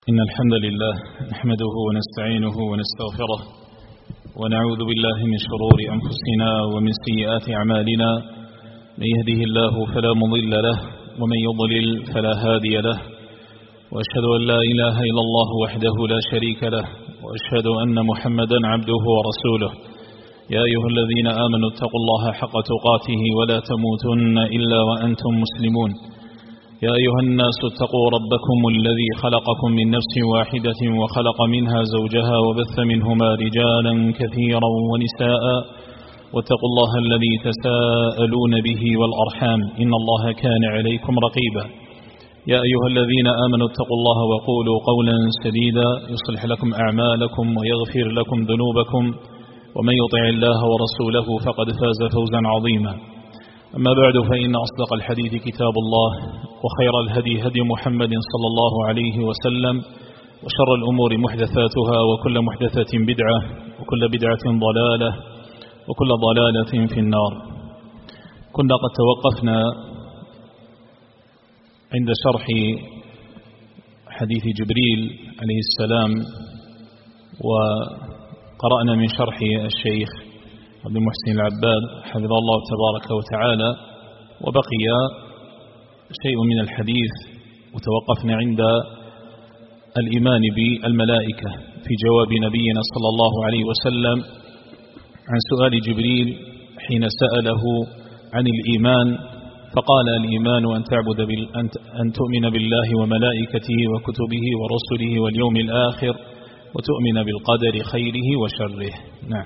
إن الحمد لله نحمده ونستعينه ونستغفره ونعوذ بالله من شرور أنفسنا ومن سيئات أعمالنا. من يهده الله فلا مضل له ومن يضلل فلا هادي له، وأشهد أن لا إله إلا الله وحده لا شريك له، وأشهد أن محمدا عبده ورسوله. يا أيها الذين آمنوا اتقوا الله حق تقاته ولا تموتن إلا وأنتم مسلمون. يا أيها الناس اتقوا ربكم الذي خلقكم من نفس واحدة وخلق منها زوجها وبث منهما رجالا كثيرا ونساء، واتقوا الله الذي تساءلون به والأرحام إن الله كان عليكم رقيبا. يا أيها الذين آمنوا اتقوا الله وقولوا قولا سديدا يصلح لكم أعمالكم ويغفر لكم ذنوبكم، ومن يطع الله ورسوله فقد فاز فوزا عظيما. أما بعد، فإن أصدق الحديث كتاب الله، وخير الهدي هدي محمد صلى الله عليه وسلم، وشر الأمور محدثاتها، وكل محدثة بدعة، وكل بدعة ضلالة، وكل ضلالة في النار. كنا قد توقفنا عند شرح حديث جبريل عليه السلام، وقرأنا من شرح الشيخ عبد المحسن العباد حفظه الله تبارك وتعالى، وبقي شيء من الحديث وتوقفنا عند الإيمان بالملائكة في جواب نبينا صلى الله عليه وسلم عن سؤال جبريل حين سأله عن الإيمان، فقال: الإيمان أن تؤمن بالله وملائكته وكتبه ورسله واليوم الآخر، وتؤمن بالقدر خيره وشره. نعم.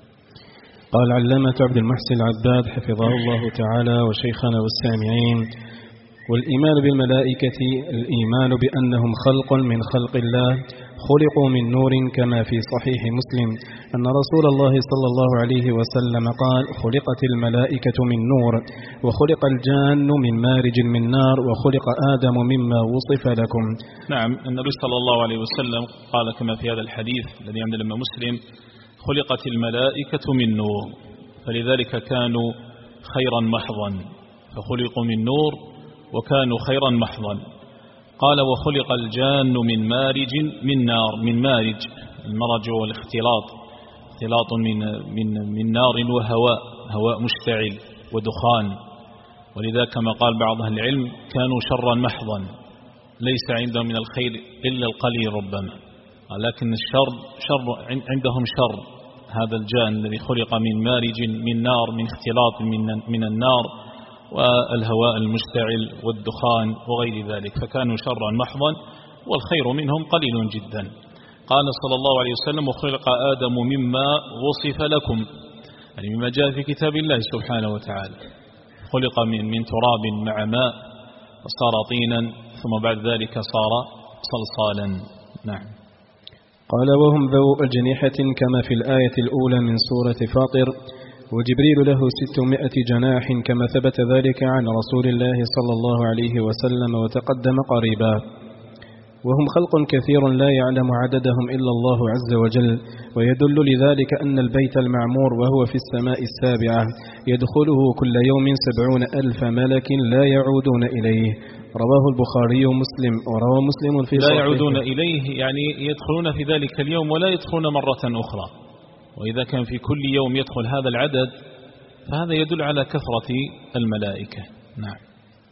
قال علامة عبد المحسن العباد حفظه الله تعالى وشيخنا والسامعين: والإيمان بالملائكة الإيمان بأنهم خلق من خلق الله خلقوا من نور، كما في صحيح مسلم أن رسول الله صلى الله عليه وسلم قال: خلقت الملائكة من نور، وخلق الجان من مارج من نار، وخلق آدم مما وصف لكم. نعم، النبي صلى الله عليه وسلم قال كما في هذا الحديث الذي عند الإمام مسلم: خلقت الملائكة من نور، فلذلك كانوا خيرا محضا، فخلقوا من نور وكانوا خيرا محضا. قال: وخلق الجان من مارج من نار. من مارج، المرج والاختلاط، اختلاط من نار وهواء، هواء مشتعل ودخان، ولذا كما قال بعض أهل العلم كانوا شرا محضا، ليس عندهم من الخير إلا القليل ربما، لكن شر عندهم شر. هذا الجان الذي خلق من مارج من نار، من اختلاط من النار والهواء المشتعل والدخان وغير ذلك، فكانوا شرا محضا، والخير منهم قليل جدا. قال صلى الله عليه وسلم: وخلق آدم مما وصف لكم، يعني مما جاء في كتاب الله سبحانه وتعالى. خلق من تراب مع ماء فصار طينا، ثم بعد ذلك صار صلصالا. نعم. قال: وهم ذو أجنحة كما في الآية الأولى من سورة فاطر، وجبريل له 600 جناح كما ثبت ذلك عن رسول الله صلى الله عليه وسلم وتقدم قريبا. وهم خلق كثير لا يعلم عددهم إلا الله عز وجل، ويدل لذلك أن البيت المعمور وهو في السماء السابعة يدخله كل يوم 70,000 ملك لا يعودون إليه. رواه البخاري ومسلم، وروى مسلم في لا يعودون إليه يعني يدخلون في ذلك اليوم ولا يدخلون مرة أخرى، وإذا كان في كل يوم يدخل هذا العدد فهذا يدل على كثرة الملائكة. نعم.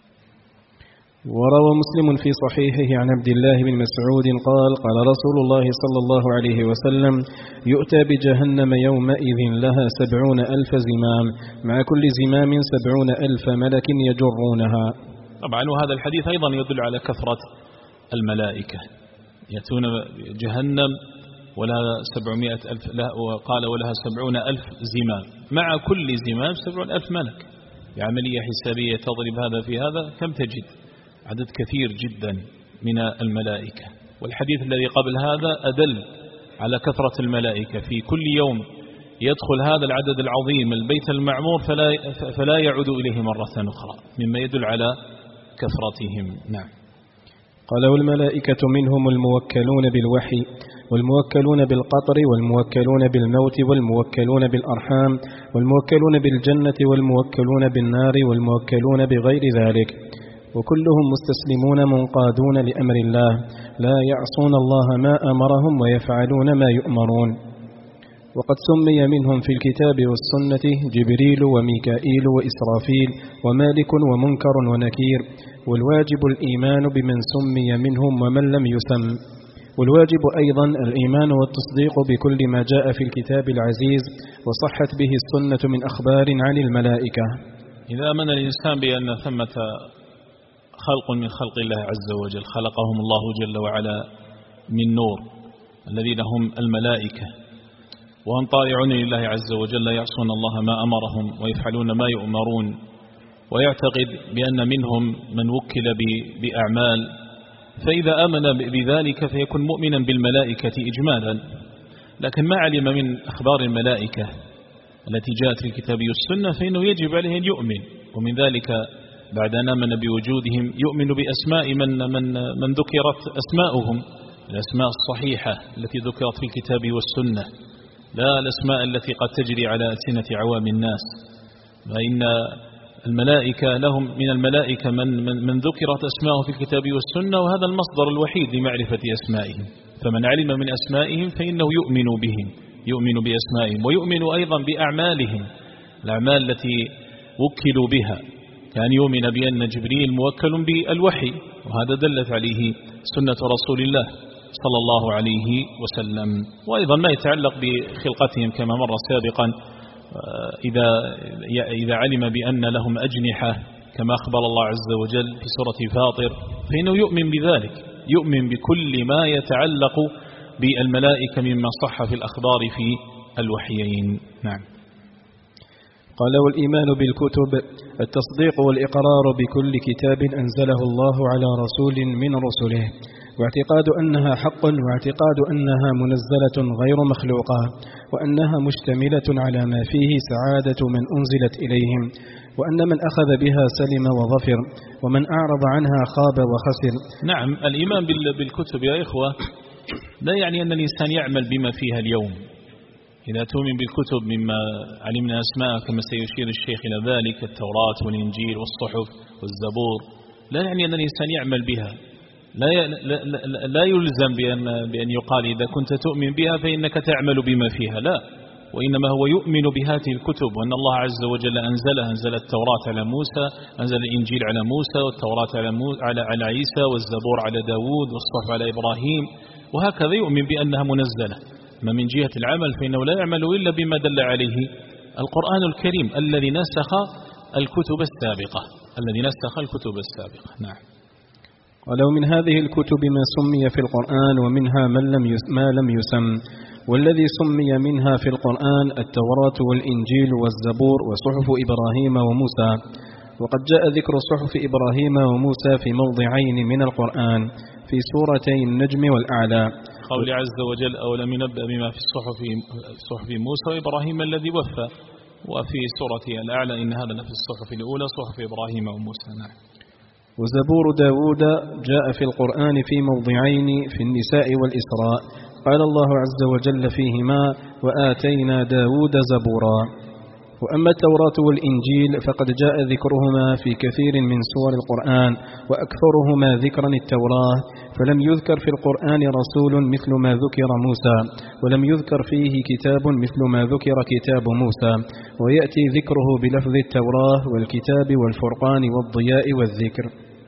وروى مسلم في صحيحه عن عبد الله بن مسعود قال: قال رسول الله صلى الله عليه وسلم: يؤتى بجهنم يومئذ لها 70,000 زمام، مع كل زمام 70,000 ملك يجرونها. طبعا، وهذا الحديث أيضا يدل على كثرة الملائكة. يأتون جهنم ولها 700,000، وقال ولها 70,000 زمام، مع كل زمام 70,000 ملك. بعملية حسابية تضرب هذا في هذا كم تجد؟ عدد كثير جدا من الملائكة. والحديث الذي قبل هذا أدل على كثرة الملائكة. في كل يوم يدخل هذا العدد العظيم البيت المعمور فلا يعود إليه مرة أخرى، مما يدل على كثرتهم. نعم. قال: والملائكة منهم الموكلون بالوحي، والموكلون بالقطر، والموكلون بالموت، والموكلون بالأرحام، والموكلون بالجنة، والموكلون بالنار، والموكلون بغير ذلك. وكلهم مستسلمون منقادون لأمر الله لا يعصون الله ما أمرهم ويفعلون ما يؤمرون. وقد سمي منهم في الكتاب والسنة جبريل وميكائيل وإسرافيل ومالك ومنكر ونكير، والواجب الإيمان بمن سمي منهم ومن لم يسم. والواجب أيضا الإيمان والتصديق بكل ما جاء في الكتاب العزيز وصحت به السنة من أخبار عن الملائكة. إذا آمن الإنسان بأن ثمة خلق من خلق الله عز وجل خلقهم الله جل وعلا من نور الذين هم الملائكة، وهم طائعون لله عز وجل لا يعصون الله ما أمرهم ويفعلون ما يؤمرون، ويعتقد بأن منهم من وكل بأعمال، فإذا آمن بذلك فيكون مؤمنا بالملائكة إجمالا. لكن ما علم من أخبار الملائكة التي جاءت في الكتاب والسنة فإنه يجب عليه أن يؤمن، ومن ذلك بعد أن آمن بوجودهم يؤمن بأسماء من ذكرت أسماؤهم، الأسماء الصحيحة التي ذكرت في الكتاب والسنة، لا الأسماء التي قد تجري على ألسنة عوام الناس. فإن الملائكة لهم من الملائكة من ذكرت أسماءه في الكتاب والسنة، وهذا المصدر الوحيد لمعرفة أسمائهم. فمن علم من أسمائهم فإنه يؤمن بهم، يؤمن بأسمائهم، ويؤمن أيضا بأعمالهم، الأعمال التي وكلوا بها، كان يؤمن بأن جبريل موكل بالوحي، وهذا دلت عليه سنة رسول الله صلى الله عليه وسلم. وأيضا ما يتعلق بخلقتهم كما مر سابقا، إذا علم بأن لهم أجنحة كما أخبر الله عز وجل في سورة فاطر فإنه يؤمن بذلك، يؤمن بكل ما يتعلق بالملائكة مما صح في الأخبار في الوحيين. نعم. قال: والإيمان بالكتب التصديق والإقرار بكل كتاب أنزله الله على رسول من رسله، واعتقاد أنها حق، واعتقاد أنها منزلة غير مخلوقة، وأنها مشتملة على ما فيه سعادة من أنزلت إليهم، وأن من أخذ بها سلم وظفر، ومن أعرض عنها خاب وخسر. نعم، الإيمان بالكتب يا إخوة لا يعني أن الإنسان يعمل بما فيها اليوم. إذا تؤمن بالكتب مما علمنا أسماء كما سيشير الشيخ إلى ذلك، التوراة والإنجيل والصحف والزبور، لا يعني أن الإنسان يعمل بها، لا يلزم بأن يقال إذا كنت تؤمن بها فإنك تعمل بما فيها، لا، وإنما هو يؤمن بهذه الكتب، وأن الله عز وجل أنزلها، أنزل التوراة على موسى، أنزل الإنجيل على موسى، والتوراة على عيسى، والزبور على داود، والصحف على إبراهيم، وهكذا يؤمن بأنها منزلة. ما من جهة العمل فإنه لا يعمل إلا بما دل عليه القرآن الكريم الذي نسخ الكتب السابقة. نعم. ولو من هذه الكتب ما سمي في القرآن، ومنها ما لم يسم، والذي سمي منها في القرآن التوراة والإنجيل والزبور وصحف إبراهيم وموسى. وقد جاء ذكر صحف إبراهيم وموسى في موضعين من القرآن، في سورتي النجم والأعلى، قول عز وجل: أولم ينبأ بما في صحف موسى وإبراهيم الذي وفى، وفي سورة الأعلى إن هذا لفي الصحف الأولى صحف إبراهيم وموسى. نعم. وزبور داود جاء في القرآن في موضعين، في النساء والإسراء، قال الله عز وجل فيهما: وآتينا داود زبورا. وأما التوراة والإنجيل فقد جاء ذكرهما في كثير من سور القرآن، وأكثرهما ذكرا التوراة، فلم يذكر في القرآن رسول مثل ما ذكر موسى، ولم يذكر فيه كتاب مثل ما ذكر كتاب موسى، ويأتي ذكره بلفظ التوراة والكتاب والفرقان والضياء والذكر.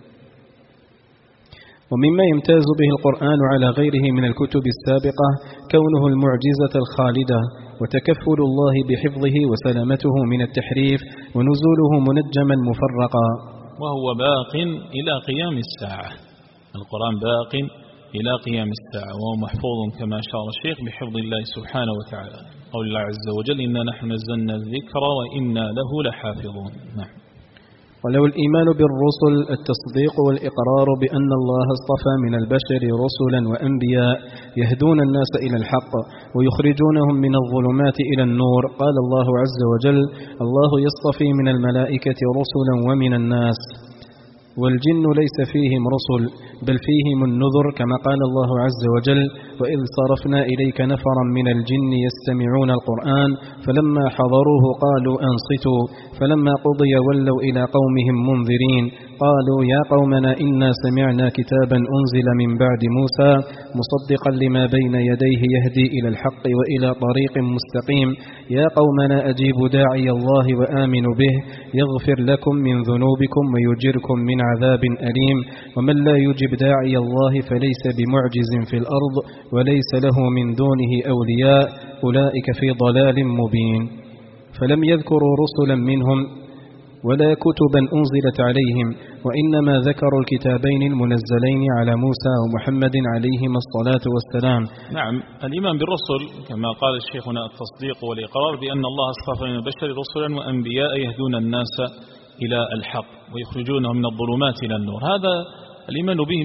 ومما يمتاز به القرآن على غيره من الكتب السابقة كونه المعجزة الخالدة، وتكفل الله بحفظه وسلامته من التحريف، ونزوله منجما مفرقا، وهو باق إلى قيام الساعة. القرآن باق إلى قيام الساعة، وهو محفوظ كما أشار الشيخ بحفظ الله سبحانه وتعالى. قول الله عز وجل: إنا نحن نزلنا الذكر وإنا له لحافظون. نعم. ولو الإيمان بالرسل التصديق والإقرار بأن الله اصطفى من البشر رسلا وأنبياء يهدون الناس إلى الحق ويخرجونهم من الظلمات إلى النور. قال الله عز وجل: الله يصطفي من الملائكة رسلا ومن الناس. والجن ليس فيهم رسل بل فيهم النذر كما قال الله عز وجل وإذ صرفنا إليك نفرا من الجن يستمعون القرآن فلما حضروه قالوا أنصتوا فلما قضي ولوا إلى قومهم منذرين قالوا يا قومنا إنا سمعنا كتابا أنزل من بعد موسى مصدقا لما بين يديه يهدي إلى الحق وإلى طريق مستقيم يا قومنا أجيبوا داعي الله وآمنوا به يغفر لكم من ذنوبكم ويجركم من عذاب أليم ومن لا يجب داعي الله فليس بمعجز في الأرض وليس له من دونه أولياء أولئك في ضلال مبين. فلم يذكروا رسلا منهم ولا كتبا أنزلت عليهم وإنما ذكروا الكتابين المنزلين على موسى ومحمد عليهما الصلاة والسلام. نعم، الإيمان بالرسل كما قال الشيخنا التصديق والإقرار بأن الله اصطفى من البشر رسلا وأنبياء يهدون الناس إلى الحق ويخرجونهم من الظلمات إلى النور، هذا الإيمان بهم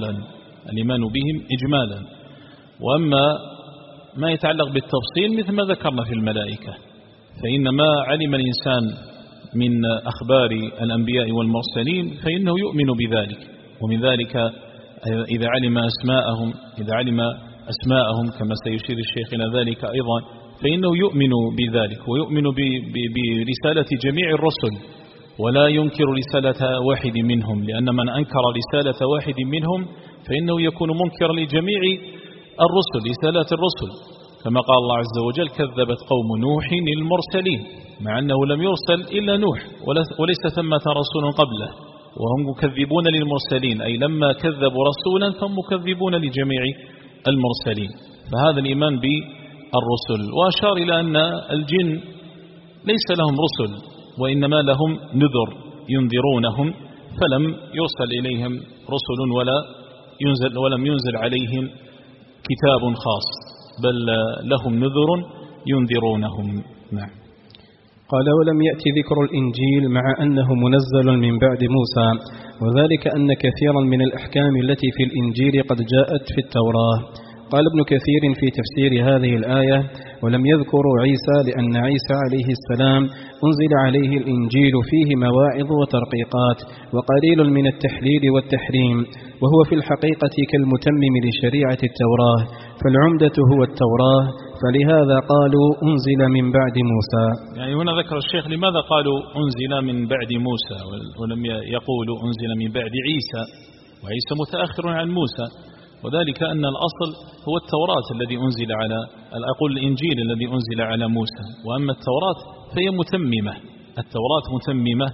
إجمالا. وأما ما يتعلق بالتفصيل مثل ما ذكرنا في الملائكة، فإن ما علم الإنسان من أخبار الأنبياء والمرسلين فإنه يؤمن بذلك، ومن ذلك إذا علم أسماءهم كما سيشير الشيخ إلى ذلك أيضا فإنه يؤمن بذلك ويؤمن برسالة جميع الرسل ولا ينكر رسالة واحد منهم، لأن من أنكر رسالة واحد منهم فإنه يكون منكرا لجميع رسالات الرسل، كما قال الله عز وجل كذبت قوم نوح المرسلين، مع أنه لم يرسل إلا نوح وليس ثمة رسول قبله، وهم مكذبون للمرسلين، أي لما كذبوا رسولا فهم مكذبون لجميع المرسلين. فهذا الإيمان بالرسل. وأشار إلى أن الجن ليس لهم رسل وإنما لهم نذر ينذرونهم، فلم يرسل إليهم رسل ولم ينزل عليهم كتاب خاص، بل لهم نذر ينذرونهم. نعم. قال ولم يأتي ذكر الإنجيل مع أنه منزل من بعد موسى، وذلك أن كثيرا من الأحكام التي في الإنجيل قد جاءت في التوراة. قال ابن كثير في تفسير هذه الآية ولم يذكروا عيسى لأن عيسى عليه السلام أنزل عليه الإنجيل فيه مواعظ وترقيقات وقليل من التحليل والتحريم، وهو في الحقيقة كالمتمم لشريعة التوراة، فالعمدة هو التوراة، فلهذا قالوا أنزل من بعد موسى. يعني هنا ذكر الشيخ لماذا قالوا أنزل من بعد موسى ولم يقولوا أنزل من بعد عيسى، وعيسى متأخر عن موسى، وذلك أن الأصل هو التوراة الذي أنزل على الإنجيل الذي أنزل على موسى، وأما التوراة فهي متممة، التوراة متممة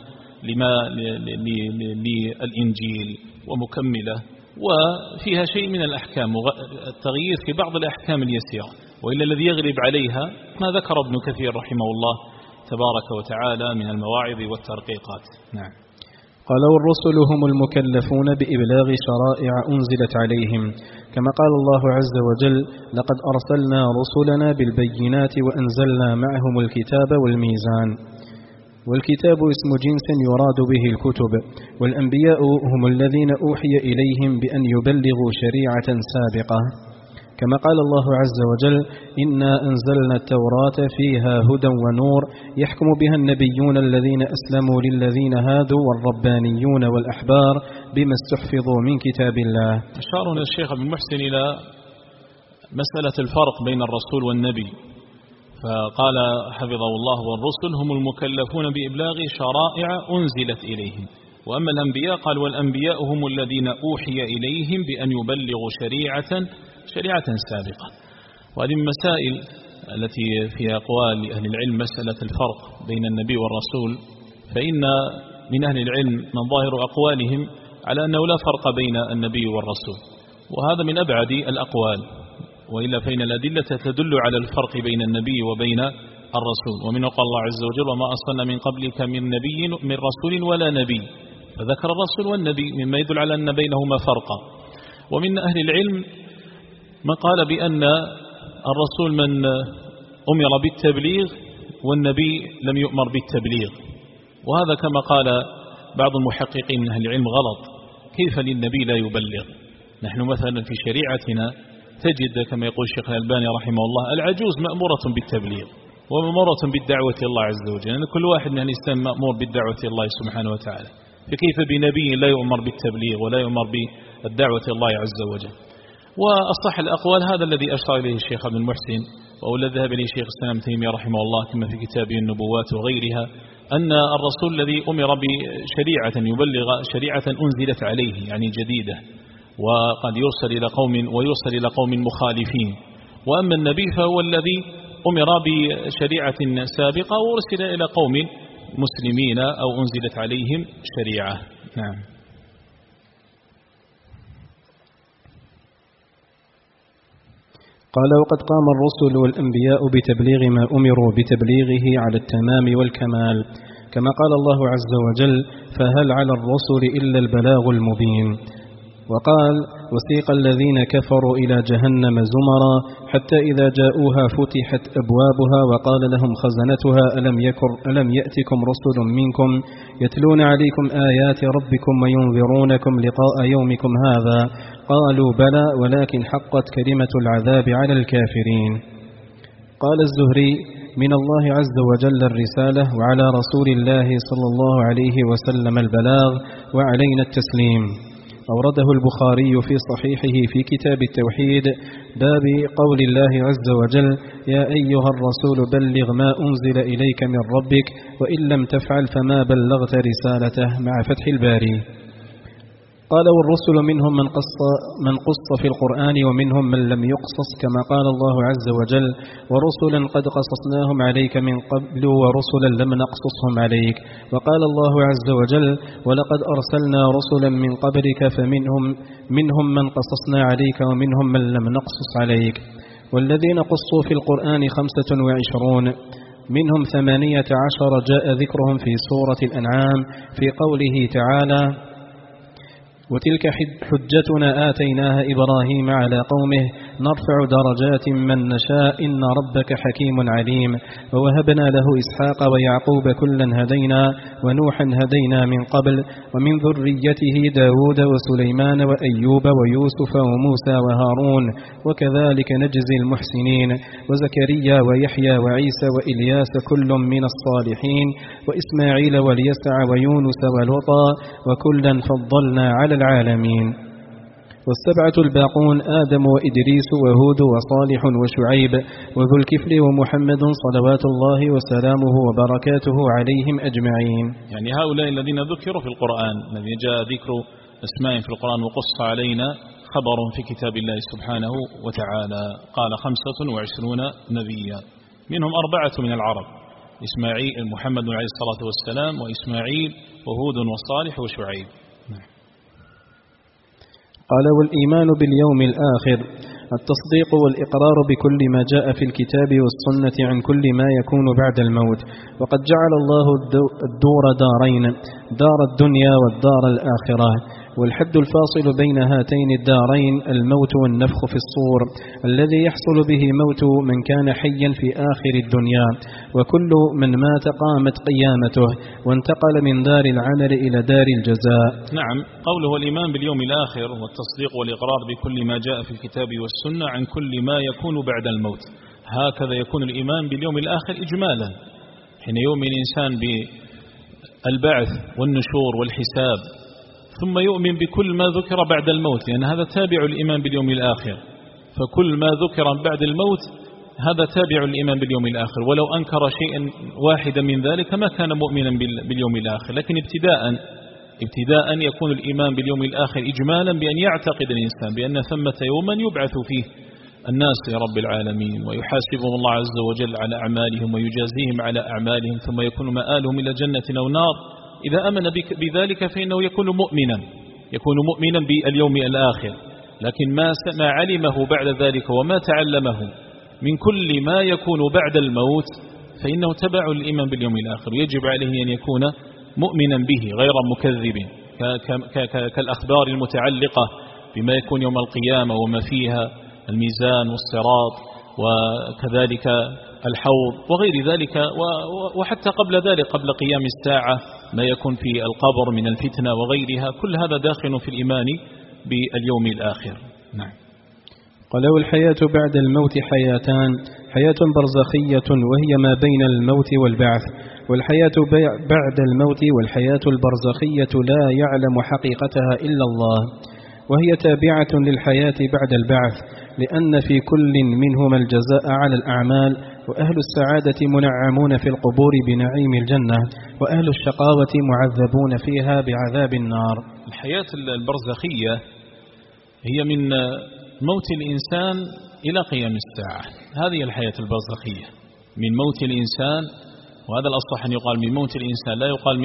للإنجيل ومكملة، وفيها شيء من الأحكام التغيير في بعض الأحكام اليسيرة، وإلا الذي يغلب عليها ما ذكر ابن كثير رحمه الله تبارك وتعالى من المواعظ والترقيقات. نعم. قال والرسل هم المكلفون بإبلاغ شرائع أنزلت عليهم، كما قال الله عز وجل لقد أرسلنا رسلنا بالبينات وأنزلنا معهم الكتاب والميزان. والكتاب اسم جنس يراد به الكتب، والأنبياء هم الذين أوحي إليهم بأن يبلغوا شريعة سابقة، كما قال الله عز وجل إنا أنزلنا التوراة فيها هدى ونور يحكم بها النبيون الذين أسلموا للذين هادوا والربانيون والأحبار بما استحفظوا من كتاب الله. أشارنا الشيخ ابن محسن إلى مسألة الفرق بين الرسول والنبي، فقال حفظه الله والرسل هم المكلفون بإبلاغ شرائع أنزلت إليهم، وأما الأنبياء قال والأنبياء هم الذين أوحي إليهم بأن يبلغوا شريعة سابقة. وهذه من المسائل التي في أقوال أهل العلم مسألة الفرق بين النبي والرسول، فإن من أهل العلم من ظاهر أقوالهم على أنه لا فرق بين النبي والرسول، وهذا من أبعد الأقوال، وإلا فإن الأدلة تدل على الفرق بين النبي وبين الرسول، ومن قال الله عز وجل وما أرسلنا من قبلك من رسول ولا نبي، فذكر الرسول والنبي مما يدل على أن بينهما فرقا. ومن أهل العلم من قال بأن الرسول من أمر بالتبليغ والنبي لم يؤمر بالتبليغ، وهذا كما قال بعض المحققين من أهل العلم غلط. كيف للنبي لا يبلغ؟ نحن مثلا في شريعتنا تجد كما يقول الشيخ الألباني رحمه الله العجوز مأمورة بالتبليغ ومأمورة بالدعوة الله عز وجل، يعني كل واحد من الإسلام مأمور بالدعوة الله سبحانه وتعالى، فكيف بنبي لا يؤمر بالتبليغ ولا يؤمر بالدعوة إلى الله عز وجل؟ وأصح الأقوال هذا الذي أشار إليه الشيخ ابن المحسن وأولى ذهب إليه الشيخ الإسلام تيمية رحمه الله كما في كتابه النبوات وغيرها، أن الرسول الذي أمر بشريعة يبلغ شريعة أنزلت عليه يعني جديدة، وقد يرسل إلى قوم ويرسل إلى قوم مخالفين. وأما النبي فهو الذي أمر بشريعة سابقة وأرسل إلى قوم مسلمين أو أنزلت عليهم شريعة. نعم. قال: وقد قام الرسل والأنبياء بتبليغ ما أمروا بتبليغه على التمام والكمال، كما قال الله عز وجل: فهل على الرسل إلا البلاغ المبين. وقال: وسيق الذين كفروا إلى جهنم زمرا حتى إذا جاءوها فتحت أبوابها وقال لهم خزنتها ألم يأتكم رسل منكم يتلون عليكم آيات ربكم وينذرونكم لقاء يومكم هذا؟ قالوا بلى ولكن حقت كلمة العذاب على الكافرين. قال الزهري: من الله عز وجل الرسالة، وعلى رسول الله صلى الله عليه وسلم البلاغ، وعلينا التسليم. أورده البخاري في صحيحه في كتاب التوحيد باب قول الله عز وجل: يا أيها الرسول بلغ ما أنزل إليك من ربك وإن لم تفعل فما بلغت رسالته، مع فتح الباري. قال: والرسل منهم من قص في القرآن ومنهم من لم يقصص، كما قال الله عز وجل: ورسلا قد قصصناهم عليك من قبل ورسلا لم نقصصهم عليك. وقال الله عز وجل: ولقد أرسلنا رسلا من قبلك فمنهم من قصصنا عليك ومنهم من لم نقصص عليك. والذين قصوا في القرآن 25، منهم 18 جاء ذكرهم في سورة الأنعام في قوله تعالى: وتلك حجتنا آتيناها إبراهيم على قومه نرفع درجات من نشاء إن ربك حكيم عليم. ووهبنا له إسحاق ويعقوب كلا هدينا ونوحا هدينا من قبل ومن ذريته داود وسليمان وأيوب ويوسف وموسى وهارون وكذلك نجزي المحسنين. وزكريا ويحيى وعيسى وإلياس كل من الصالحين وإسماعيل واليسع ويونس ولوطا وكلا فضلنا على العالمين. والسبعة الباقون آدم وإدريس وهود وصالح وشعيب وذو الكفل ومحمد صلوات الله وسلامه وبركاته عليهم أجمعين. يعني هؤلاء الذين ذكروا في القرآن، الذي جاء ذكر أسماء في القرآن وقص علينا خبر في كتاب الله سبحانه وتعالى. قال 25 نبيا، منهم 4 من العرب: إسماعيل محمد عليه الصلاة والسلام وإسماعيل وهود وصالح وشعيب. قال: والإيمان باليوم الآخر التصديق والإقرار بكل ما جاء في الكتاب والسنة عن كل ما يكون بعد الموت. وقد جعل الله الدور دارين، دار الدنيا والدار الآخرة، والحد الفاصل بين هاتين الدارين الموت والنفخ في الصور الذي يحصل به موت من كان حيا في آخر الدنيا، وكل من مات قامت قيامته وانتقل من دار العمل إلى دار الجزاء. نعم، قوله الإيمان باليوم الآخر والتصديق والإقرار بكل ما جاء في الكتاب والسنة عن كل ما يكون بعد الموت، هكذا يكون الإيمان باليوم الآخر إجمالا، حين يؤمن الإنسان بالبعث والنشور والحساب، ثم يؤمن بكل ما ذكر بعد الموت، لأن هذا تابع الإيمان باليوم الآخر. فكل ما ذكر بعد الموت هذا تابع الإيمان باليوم الآخر، ولو أنكر شيئا واحدا من ذلك ما كان مؤمنا باليوم الآخر. لكن ابتداء يكون الإيمان باليوم الآخر إجمالا بأن يعتقد الإنسان بأن ثمة يوما يبعث فيه الناس لرب العالمين ويحاسبهم الله عز وجل على أعمالهم ويجازيهم على أعمالهم، ثم يكون مآلهم إلى جنة أو نار. إذا أمن بذلك فإنه يكون مؤمنا باليوم الآخر. لكن ما علمه بعد ذلك وما تعلمه من كل ما يكون بعد الموت فإنه تبع الإيمان باليوم الآخر، يجب عليه أن يكون مؤمنا به غير مكذب، كالأخبار المتعلقة بما يكون يوم القيامة وما فيها الميزان والصراط وكذلك الحوض وغير ذلك، وحتى قبل ذلك قبل قيام الساعة ما يكون في القبر من الفتنة وغيرها، كل هذا داخل في الإيمان باليوم الآخر. نعم. قال: والحياة بعد الموت حياتان: حياة برزخية وهي ما بين الموت والبعث، والحياة بعد الموت والحياة البرزخية لا يعلم حقيقتها إلا الله، وهي تابعة للحياة بعد البعث، لأن في كل منهما الجزاء على الأعمال، وأهل السعادة منعمون في القبور بنعيم الجنة، وأهل الشقاوة معذبون فيها بعذاب النار. الحياة البرزخية هي من موت الإنسان إلى قيام الساعة، هذه الحياة البرزخية من موت الإنسان، وهذا الأصح أن يقال من موت الإنسان، لا يقال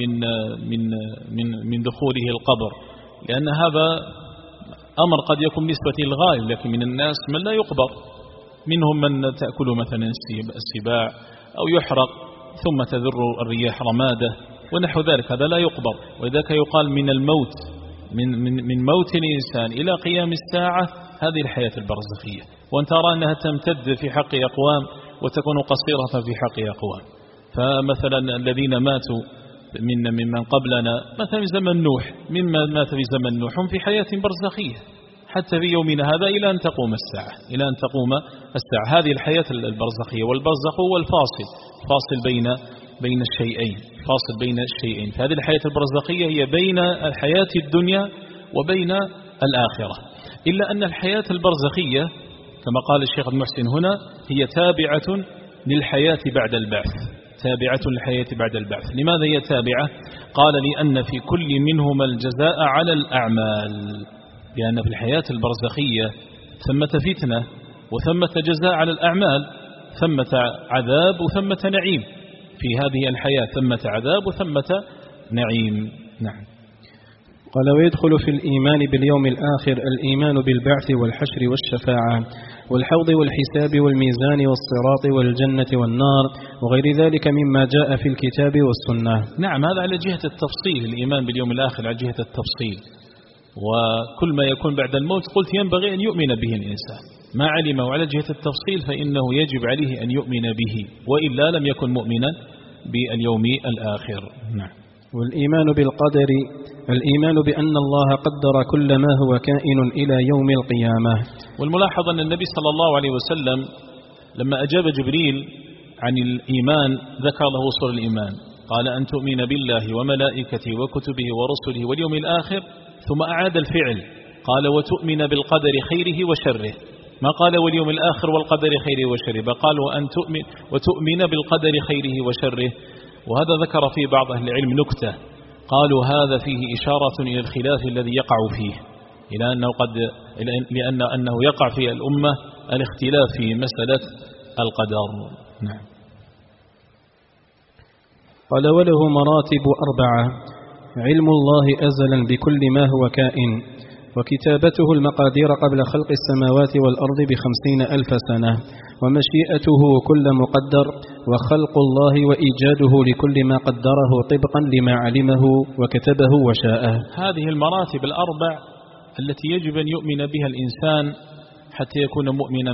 من دخوله القبر، لأن هذا أمر قد يكون نسبة الغالب، لكن من الناس من لا يقبر، منهم من تأكله مثلا السباع أو يحرق ثم تذر الرياح رماده ونحو ذلك، هذا لا يقبر. ولذلك يقال من الموت من موت الإنسان إلى قيام الساعة، هذه الحياة البرزخية. وأن ترى أنها تمتد في حق أقوام وتكون قصيرة في حق أقوام. فمثلا الذين ماتوا ممن قبلنا مثلا في زمن نوح، ممن مات في زمن نوح هم في حياة برزخية حتى في يومنا هذا إلى أن تقوم الساعة، هذه الحياة البرزخية. والبرزخ هو الفاصل بين الشيئين، فهذه الحياة البرزخية هي بين الحياة الدنيا وبين الآخرة. إلا أن الحياة البرزخية كما قال الشيخ المحسن هنا هي تابعة للحياة بعد البعث. لماذا هي تابعة؟ قال لأن في كل منهما الجزاء على الأعمال، لأن في الحياة البرزخية ثمة فتنة وثمة جزاء على الأعمال، ثمة عذاب وثمة نعيم. في هذه الحياة ثمة عذاب وثمة نعيم. نعم. قال ويدخل في الإيمان باليوم الآخر الإيمان بالبعث والحشر والشفاعة والحوض والحساب والميزان والصراط والجنة والنار وغير ذلك مما جاء في الكتاب والسنة. نعم، هذا على جهة التفصيل، الإيمان باليوم الآخر على جهة التفصيل. وكل ما يكون بعد الموت قلت ينبغي أن يؤمن به الإنسان، ما علمه على جهة التفصيل فإنه يجب عليه أن يؤمن به، وإلا لم يكن مؤمنا باليوم الآخر. نعم. والإيمان بالقدر الإيمان بأن الله قدر كل ما هو كائن إلى يوم القيامة. والملاحظ أن النبي صلى الله عليه وسلم لما أجاب جبريل عن الإيمان ذكر له أصول الإيمان، قال أن تؤمن بالله وملائكته وكتبه ورسله واليوم الآخر، ثم أعاد الفعل قال وتؤمن بالقدر خيره وشره، ما قال واليوم الآخر والقدر خيره وشره، بل قال وتؤمن بالقدر خيره وشره. وهذا ذكر في بعض أهل العلم نكتة، قالوا هذا فيه إشارة إلى الخلاف الذي يقع فيه، لأن أنه يقع في الأمة الاختلاف في مسألة القدر. نعم. قال وله مراتب 4: علم الله أزلا بكل ما هو كائن، وكتابته المقادير قبل خلق السماوات والأرض ب50,000 سنة، ومشيئته كل مقدر، وخلق الله وإيجاده لكل ما قدره طبقا لما علمه وكتبه وشاءه. هذه المراتب 4 التي يجب أن يؤمن بها الإنسان حتى يكون مؤمنا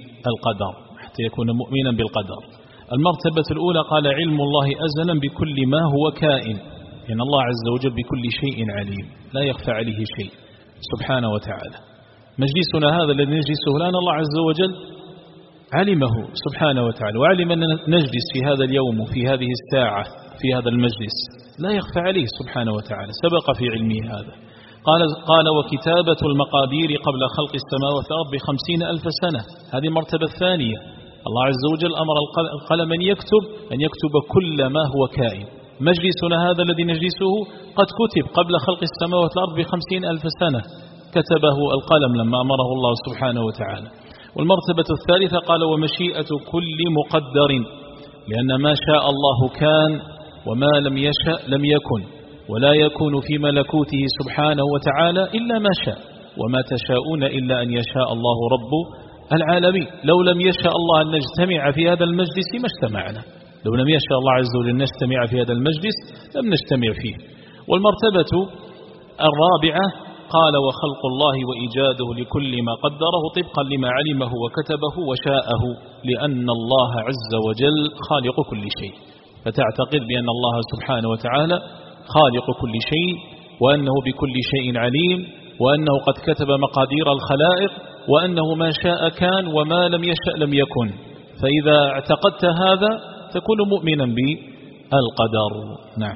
بالقدر. المرتبة الأولى قال علم الله أزلا بكل ما هو كائن، لأن الله عز وجل بكل شيء عليم، لا يخفى عليه شيء سبحانه وتعالى. مجلسنا هذا الذي نجلسه الآن الله عز وجل علمه سبحانه وتعالى، وعلم أن نجلس في هذا اليوم وفي هذه الساعة في هذا المجلس، لا يخفى عليه سبحانه وتعالى، سبق في علمه هذا. قال وكتابة المقادير قبل خلق السماوات والأرض ب50,000 سنة، هذه المرتبة الثانية. الله عز وجل أمر القلم أن يكتب كل ما هو كائن. مجلسنا هذا الذي نجلسه قد كتب قبل خلق السماوات والأرض ب50,000 سنة، كتبه القلم لما أمره الله سبحانه وتعالى. والمرتبة الثالثة قال ومشيئة كل مقدر، لأن ما شاء الله كان وما لم يشأ لم يكن، ولا يكون في ملكوته سبحانه وتعالى إلا ما شاء، وما تشاءون إلا أن يشاء الله رب العالمين. لو لم يشاء الله أن نجتمع في هذا المجلس ما اجتمعنا، لو لم يشاء الله عز وجل أن نجتمع في هذا المجلس لم نجتمع فيه. والمرتبة الرابعة قال وخلق الله وإيجاده لكل ما قدره طبقا لما علمه وكتبه وشاءه، لأن الله عز وجل خالق كل شيء، فتعتقد بأن الله سبحانه وتعالى خالق كل شيء، وأنه بكل شيء عليم، وأنه قد كتب مقادير الخلائق، وأنه ما شاء كان وما لم يشأ لم يكن. فإذا اعتقدت هذا تكون مؤمنا القدر. نعم.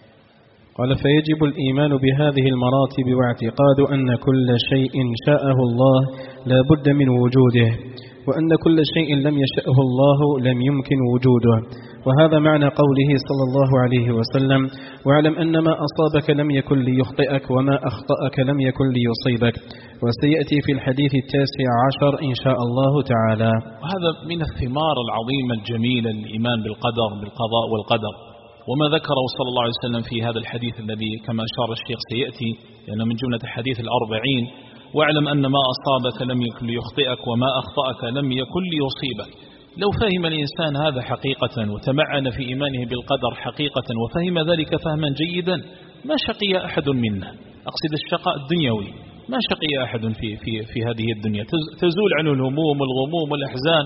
قال فيجب الإيمان بهذه المراتب واعتقاد أن كل شيء شاءه الله لا بد من وجوده، وأن كل شيء لم يشأه الله لم يمكن وجوده. وهذا معنى قوله صلى الله عليه وسلم: واعلم أن ما أصابك لم يكن ليخطئك وما أخطأك لم يكن ليصيبك. وسيأتي في الحديث 19 إن شاء الله تعالى. وهذا من الثمار العظيمة الجميلة للإيمان بالقدر، بالقضاء والقدر. وما ذكره صلى الله عليه وسلم في هذا الحديث الذي كما أشار الشيخ سيأتي، لأنه من جملة الحديث 40: واعلم أن ما أصابك لم يكن ليخطئك وما أخطأك لم يكن ليصيبك. لو فهم الإنسان هذا حقيقة وتمعن في إيمانه بالقدر حقيقة وفهم ذلك فهما جيدا ما شقي أحد منا. أقصد الشقاء الدنيوي، ما شقي أحد في هذه الدنيا. تزول عنه الهموم والغموم والأحزان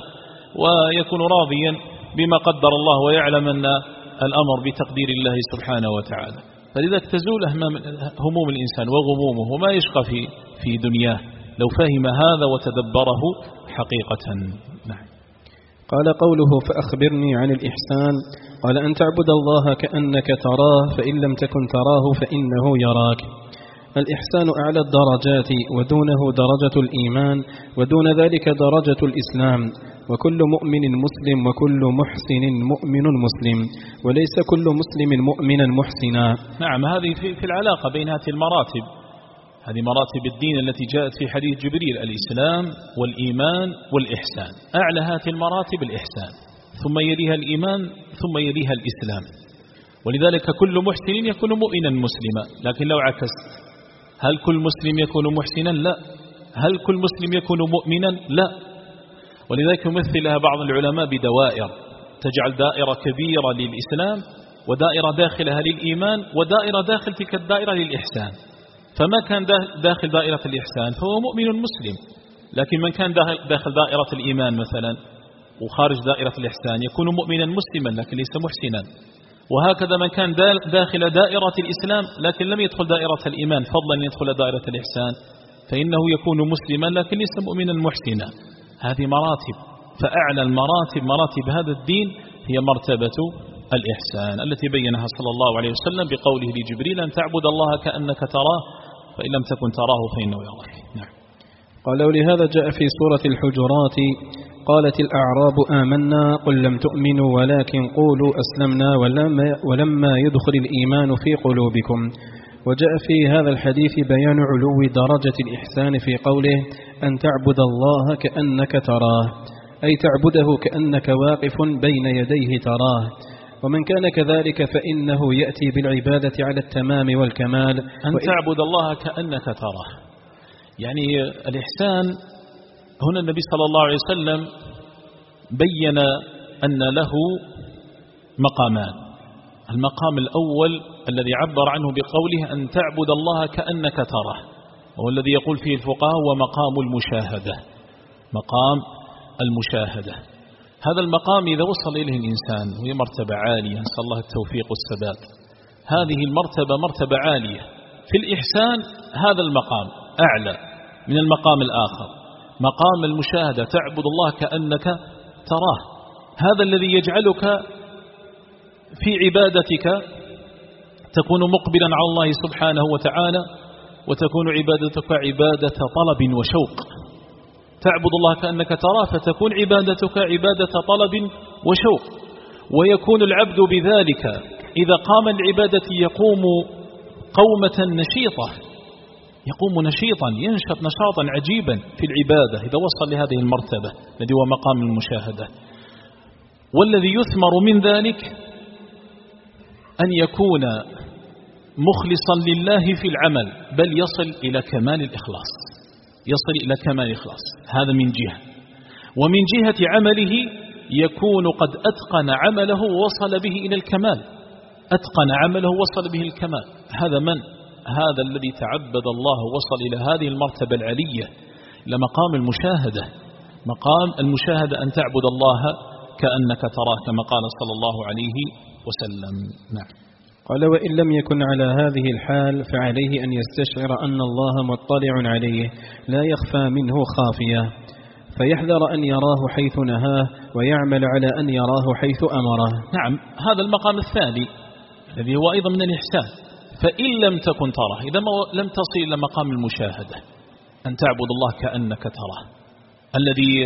ويكون راضيا بما قدر الله ويعلم أن الأمر بتقدير الله سبحانه وتعالى. فلذلك تزول هموم الإنسان وغمومه وما يشقى في دنياه لو فهم هذا وتدبره حقيقة. نعم. قال قوله فأخبرني عن الإحسان، قال أن تعبد الله كأنك تراه فإن لم تكن تراه فإنه يراك. الإحسان أعلى الدرجات، ودونه درجة الإيمان، ودون ذلك درجة الإسلام. وكل مؤمن مسلم وكل محسن مؤمن مسلم، وليس كل مسلم مؤمنا محسنا. نعم. هذه في العلاقة بين هذه المراتب، هذه مراتب الدين التي جاءت في حديث جبريل: الإسلام والإيمان والإحسان. أعلى هذه المراتب الإحسان، ثم يليها الإيمان، ثم يليها الإسلام. ولذلك كل محسن يكون مؤمنا مسلما. لكن لو عكست، هل كل مسلم يكون محسنا؟ لا. هل كل مسلم يكون مؤمنا؟ لا. ولذلك يمثلها بعض العلماء بدوائر، تجعل دائرة كبيرة للإسلام، ودائرة داخلها للإيمان، ودائرة داخل تلك الدائرة للإحسان. فما كان داخل دائرة الإحسان فهو مؤمن مسلم، لكن من كان داخل دائرة الإيمان مثلا وخارج دائرة الإحسان يكون مؤمنا مسلما لكن ليس محسنا. وهكذا من كان داخل دائرة الإسلام لكن لم يدخل دائرة الإيمان فضلا أن يدخل دائرة الإحسان فإنه يكون مسلما لكن ليس مؤمنا محسنا. هذه مراتب، فأعلى المراتب مراتب هذا الدين هي مرتبة الإحسان التي بينها صلى الله عليه وسلم بقوله لجبريل: أن تعبد الله كأنك تراه فإن لم تكن تراه فإنه يراك. نعم. قال ولهذا جاء في سورة الحجرات: قالت الأعراب آمنا قل لم تؤمنوا ولكن قولوا أسلمنا ولما يدخل الإيمان في قلوبكم. وجاء في هذا الحديث بيان علو درجة الإحسان في قوله: أن تعبد الله كأنك تراه، أي تعبده كأنك واقف بين يديه تراه. ومن كان كذلك فإنه يأتي بالعبادة على التمام والكمال. أن تعبد الله كأنك تراه، يعني الإحسان هنا النبي صلى الله عليه وسلم بين أن له مقامان. المقام الأول الذي عبر عنه بقوله أن تعبد الله كأنك تراه، وهو الذي يقول فيه الفقهاء هو مقام المشاهدة. مقام المشاهدة هذا المقام إذا وصل إليه الإنسان وهي مرتبة عالية، نسأل الله التوفيق والثبات. هذه المرتبة مرتبة عالية في الإحسان، هذا المقام أعلى من المقام الآخر، مقام المشاهدة، تعبد الله كأنك تراه. هذا الذي يجعلك في عبادتك تكون مقبلا على الله سبحانه وتعالى، وتكون عبادتك عبادة طلب وشوق. تعبد الله كأنك تراه فتكون عبادتك عبادة طلب وشوق، ويكون العبد بذلك إذا قام العبادة يقوم قومة نشيطة، يقوم نشيطا، ينشط نشاطا عجيبا في العبادة إذا وصل لهذه المرتبة الذي هو مقام المشاهدة. والذي يثمر من ذلك أن يكون مخلصا لله في العمل، بل يصل إلى كمال الإخلاص، يصل إلى كمال الإخلاص. هذا من جهة. ومن جهة عمله يكون قد أتقن عمله ووصل به إلى الكمال، أتقن عمله ووصل به الكمال. هذا من؟ هذا الذي تعبد الله وصل إلى هذه المرتبة العلية، إلى مقام المشاهدة. مقام المشاهدة أن تعبد الله كأنك تراه كما قال صلى الله عليه وسلم. نعم. قال وإن لم يكن على هذه الحال فعليه أن يستشعر أن الله مطلع عليه لا يخفى منه خافية، فيحذر أن يراه حيث نهاه ويعمل على أن يراه حيث أمره. نعم، هذا المقام الثاني الذي هو أيضا من الإحسان. فإن لم تكن تراه، إذا لم تصل إلى مقام المشاهدة، أن تعبد الله كأنك تراه، الذي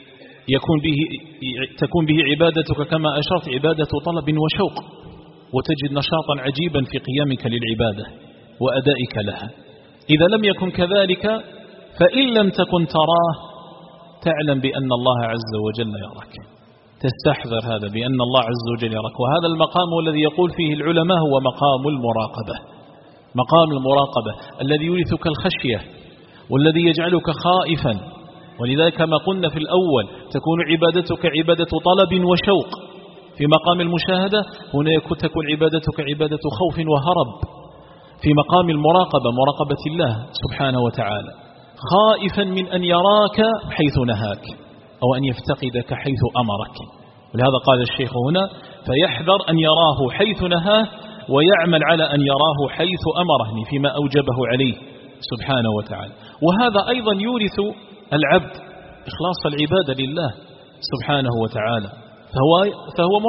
تكون به عبادتك كما أشرت عبادة طلب وشوق، وتجد نشاطا عجيبا في قيامك للعبادة وأدائك لها. إذا لم يكن كذلك، فإن لم تكن تراه تعلم بأن الله عز وجل يراك، تستحضر هذا بأن الله عز وجل يراك. وهذا المقام الذي يقول فيه العلماء هو مقام المراقبة، مقام المراقبة الذي يورثك الخشية والذي يجعلك خائفا. ولذلك كما قلنا في الأول تكون عبادتك عبادة طلب وشوق، في مقام المشاهدة هنا تكون عبادتك عبادة خوف وهرب. في مقام المراقبة مراقبة الله سبحانه وتعالى، خائفا من أن يراك حيث نهاك أو أن يفتقدك حيث أمرك. ولهذا قال الشيخ هنا فيحذر أن يراه حيث نهاه ويعمل على أن يراه حيث أمره فيما أوجبه عليه سبحانه وتعالى. وهذا أيضا يورث العبد إخلاص العبادة لله سبحانه وتعالى، فهو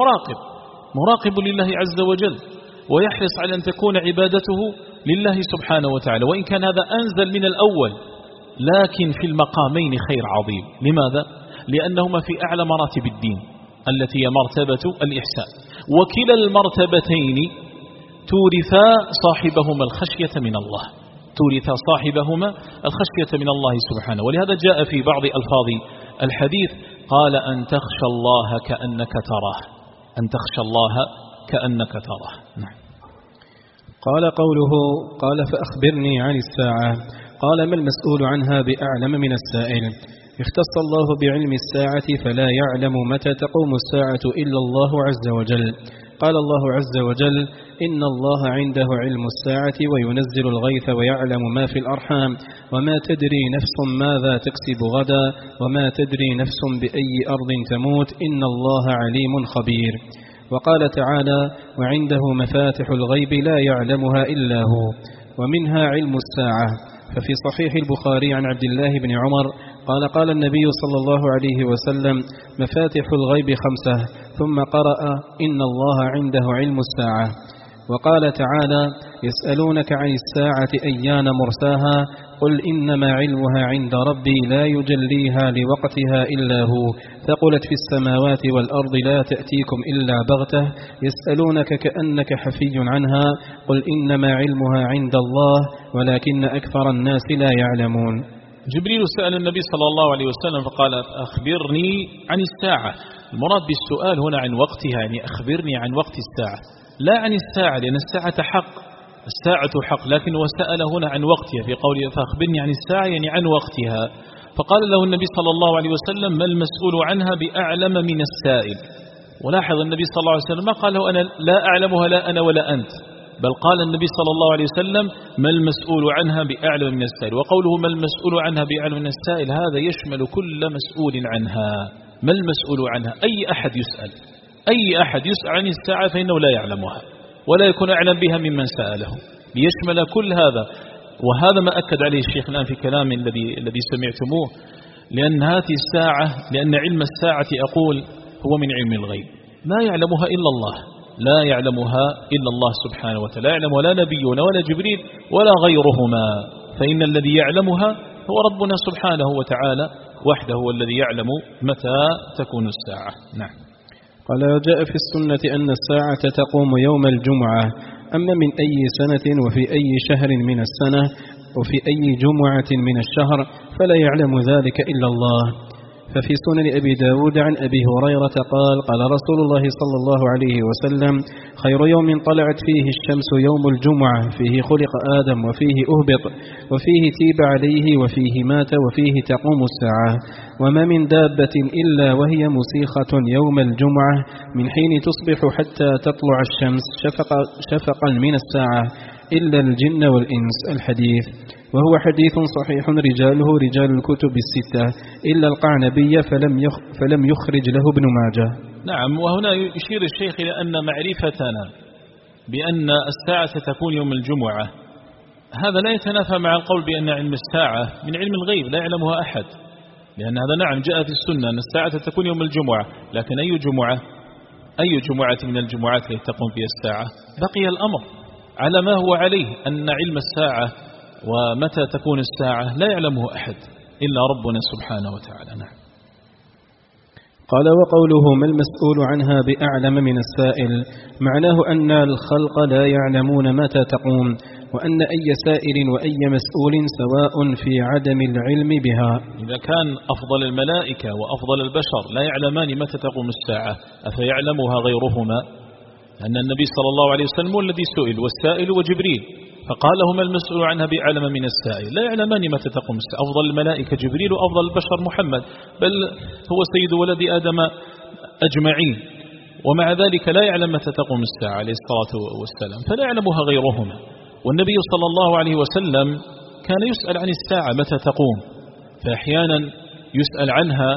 مراقب لله عز وجل، ويحرص على أن تكون عبادته لله سبحانه وتعالى. وإن كان هذا أنزل من الأول، لكن في المقامين خير عظيم. لماذا؟ لأنهما في أعلى مراتب الدين التي هي مرتبة الإحسان، وكلا المرتبتين تورثا صاحبهما الخشية من الله، تورث صاحبهما الخشية من الله سبحانه. ولهذا جاء في بعض ألفاظ الحديث قال أن تخشى الله كأنك تراه، أن تخشى الله كأنك تراه. نعم. قال قوله قال فأخبرني عن الساعة، قال ما المسؤول عنها بأعلم من السائل. اختص الله بعلم الساعة فلا يعلم متى تقوم الساعة إلا الله عز وجل. قال الله عز وجل إن الله عنده علم الساعة وينزل الغيث ويعلم ما في الأرحام وما تدري نفس ماذا تكسب غدا وما تدري نفس بأي أرض تموت إن الله عليم خبير. وقال تعالى وعنده مفاتح الغيب لا يعلمها إلا هو. ومنها علم الساعة. ففي صحيح البخاري عن عبد الله بن عمر قال النبي صلى الله عليه وسلم مفاتح الغيب 5، ثم قرأ إن الله عنده علم الساعة. وقال تعالى يسألونك عن الساعة أيان مرساها قل إنما علمها عند ربي لا يجليها لوقتها إلا هو ثقلت في السماوات والأرض لا تأتيكم إلا بغتة يسألونك كأنك حفي عنها قل إنما علمها عند الله ولكن أكثر الناس لا يعلمون. جبريل سأل النبي صلى الله عليه وسلم فقال أخبرني عن الساعة. المراد بالسؤال هنا عن وقتها، يعني أخبرني عن وقت الساعة، لا عن الساعة، لأن الساعة حق، الساعة حق، لكن وسأل هنا عن وقتها في قوله فأخبرني عن الساعة، يعني عن وقتها. فقال له النبي صلى الله عليه وسلم ما المسؤول عنها بأعلم من السائل. ولاحظ النبي صلى الله عليه وسلم ما قال له أنا لا أعلمها لا أنا ولا أنت، بل قال النبي صلى الله عليه وسلم ما المسؤول عنها بأعلم من السائل. وقوله ما المسؤول عنها بأعلم من السائل هذا يشمل كل مسؤول عنها. ما المسؤول عنها؟ أي أحد يسأل عن الساعة فإنه لا يعلمها ولا يكون أعلم بها ممن سأله، ليشمل كل هذا. وهذا ما أكد عليه الشيخ الآن في كلام الذي سمعتموه، لأن هذه الساعة، لأن علم الساعة أقول هو من علم الغيب لا يعلمها إلا الله، لا يعلمها إلا الله سبحانه وتعالى، لا يعلم ولا نبينا ولا جبريل ولا غيرهما، فإن الذي يعلمها هو ربنا سبحانه وتعالى وحده، هو الذي يعلم متى تكون الساعة. نعم. قال جاء في السنة أن الساعة تقوم يوم الجمعة، أما من أي سنة وفي أي شهر من السنة وفي أي جمعة من الشهر فلا يعلم ذلك إلا الله. ففي سنن أبي داود عن أبي هريرة قال رسول الله صلى الله عليه وسلم خير يوم طلعت فيه الشمس يوم الجمعة فيه خلق آدم وفيه أهبط وفيه تيب عليه وفيه مات وفيه تقوم الساعة وما من دابة إلا وهي مسيخة يوم الجمعة من حين تصبح حتى تطلع الشمس شفقا من الساعة إلا الجن والإنس. الحديث. وهو حديث صحيح رجاله رجال الكتب الستة إلا القعنبي فلم يخرج له ابن ماجه. نعم. وهنا يشير الشيخ إلى أن معرفتنا بأن الساعة تكون يوم الجمعة هذا لا يتنافى مع القول بأن علم الساعة من علم الغيب لا يعلمها أحد، لأن هذا نعم جاء في السنة أن الساعة تكون يوم الجمعة، لكن أي جمعة من الجمعات التي تقوم فيها الساعة؟ بقي الأمر على ما هو عليه، أن علم الساعة ومتى تكون الساعة لا يعلمه أحد إلا ربنا سبحانه وتعالى. نعم. قال وقوله ما المسؤول عنها بأعلم من السائل، معناه أن الخلق لا يعلمون متى تقوم، وأن أي سائل وأي مسؤول سواء في عدم العلم بها. إذا كان أفضل الملائكة وأفضل البشر لا يعلمان متى تقوم الساعة أفيعلمها غيرهما؟ أن النبي صلى الله عليه وسلم هو الذي سئل، والسائل وجبريل، فقال هما المسؤول عنها بأعلم من السائل، لا يعلمان متى تقوم الساعة. أفضل الملائكة جبريل وأفضل البشر محمد، بل هو سيد ولد آدم أجمعين، ومع ذلك لا يعلم متى تقوم الساعة عليه الصلاة والسلام، فلا يعلمها غيرهما. والنبي صلى الله عليه وسلم كان يسأل عن الساعة متى تقوم، فأحيانا يسأل عنها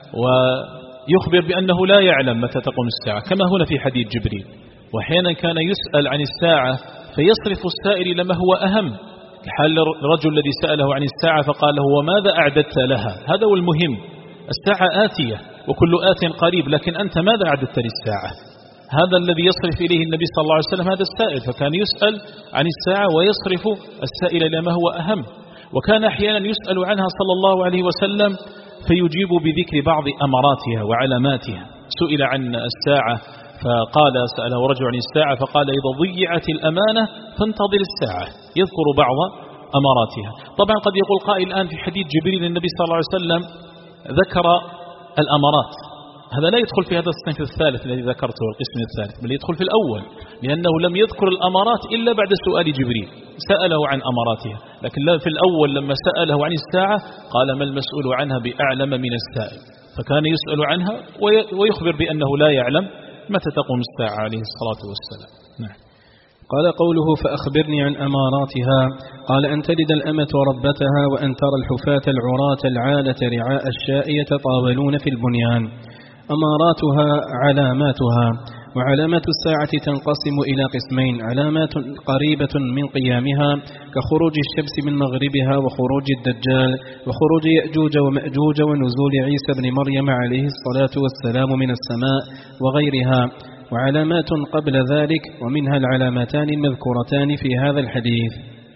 ويخبر بأنه لا يعلم متى تقوم الساعة كما هنا في حديث جبريل، وأحيانا كان يسأل عن الساعة فيصرف السائل إلى ما هو أهم، كحال الرجل الذي سأله عن الساعة فقال له وماذا أعددت لها؟ هذا هو المهم، الساعة آتية وكل آت قريب، لكن أنت ماذا أعددت للساعة؟ هذا الذي يصرف إليه النبي صلى الله عليه وسلم هذا السائل، فكان يسأل عن الساعة ويصرف السائل إلى ما هو أهم. وكان أحيانا يسأل عنها صلى الله عليه وسلم فيجيب بذكر بعض أمراتها وعلاماتها. سئل عن الساعة فقال سأله رجل عن الساعة فقال إذا ضيعت الأمانة فانتظر الساعة، يذكر بعض أمراتها. طبعا قد يقول قائل الآن في حديث جبريل النبي صلى الله عليه وسلم ذكر الأمارات، هذا لا يدخل في هذا الصنف الثالث الذي ذكرته القسم الثالث، بل يدخل في الأول، لأنه لم يذكر الأمارات إلا بعد سؤال جبريل، سأله عن أماراتها، لكن في الأول لما سأله عن الساعة قال ما المسؤول عنها بأعلم من السائل، فكان يسأل عنها ويخبر بأنه لا يعلم متى تقوم الساعة عليه الصلاة والسلام. نعم. قال قوله فأخبرني عن أماراتها، قال أن تلد الأمة ربتها، وأن ترى الحفاة العراة العالة رعاء الشاء يتطاولون في البنيان. أماراتها علاماتها. وعلامات الساعة تنقسم إلى قسمين: علامات قريبة من قيامها كخروج الشمس من مغربها وخروج الدجال وخروج يأجوج ومأجوج ونزول عيسى بن مريم عليه الصلاة والسلام من السماء وغيرها. وعلامات قبل ذلك، ومنها العلامتان المذكورتان في هذا الحديث.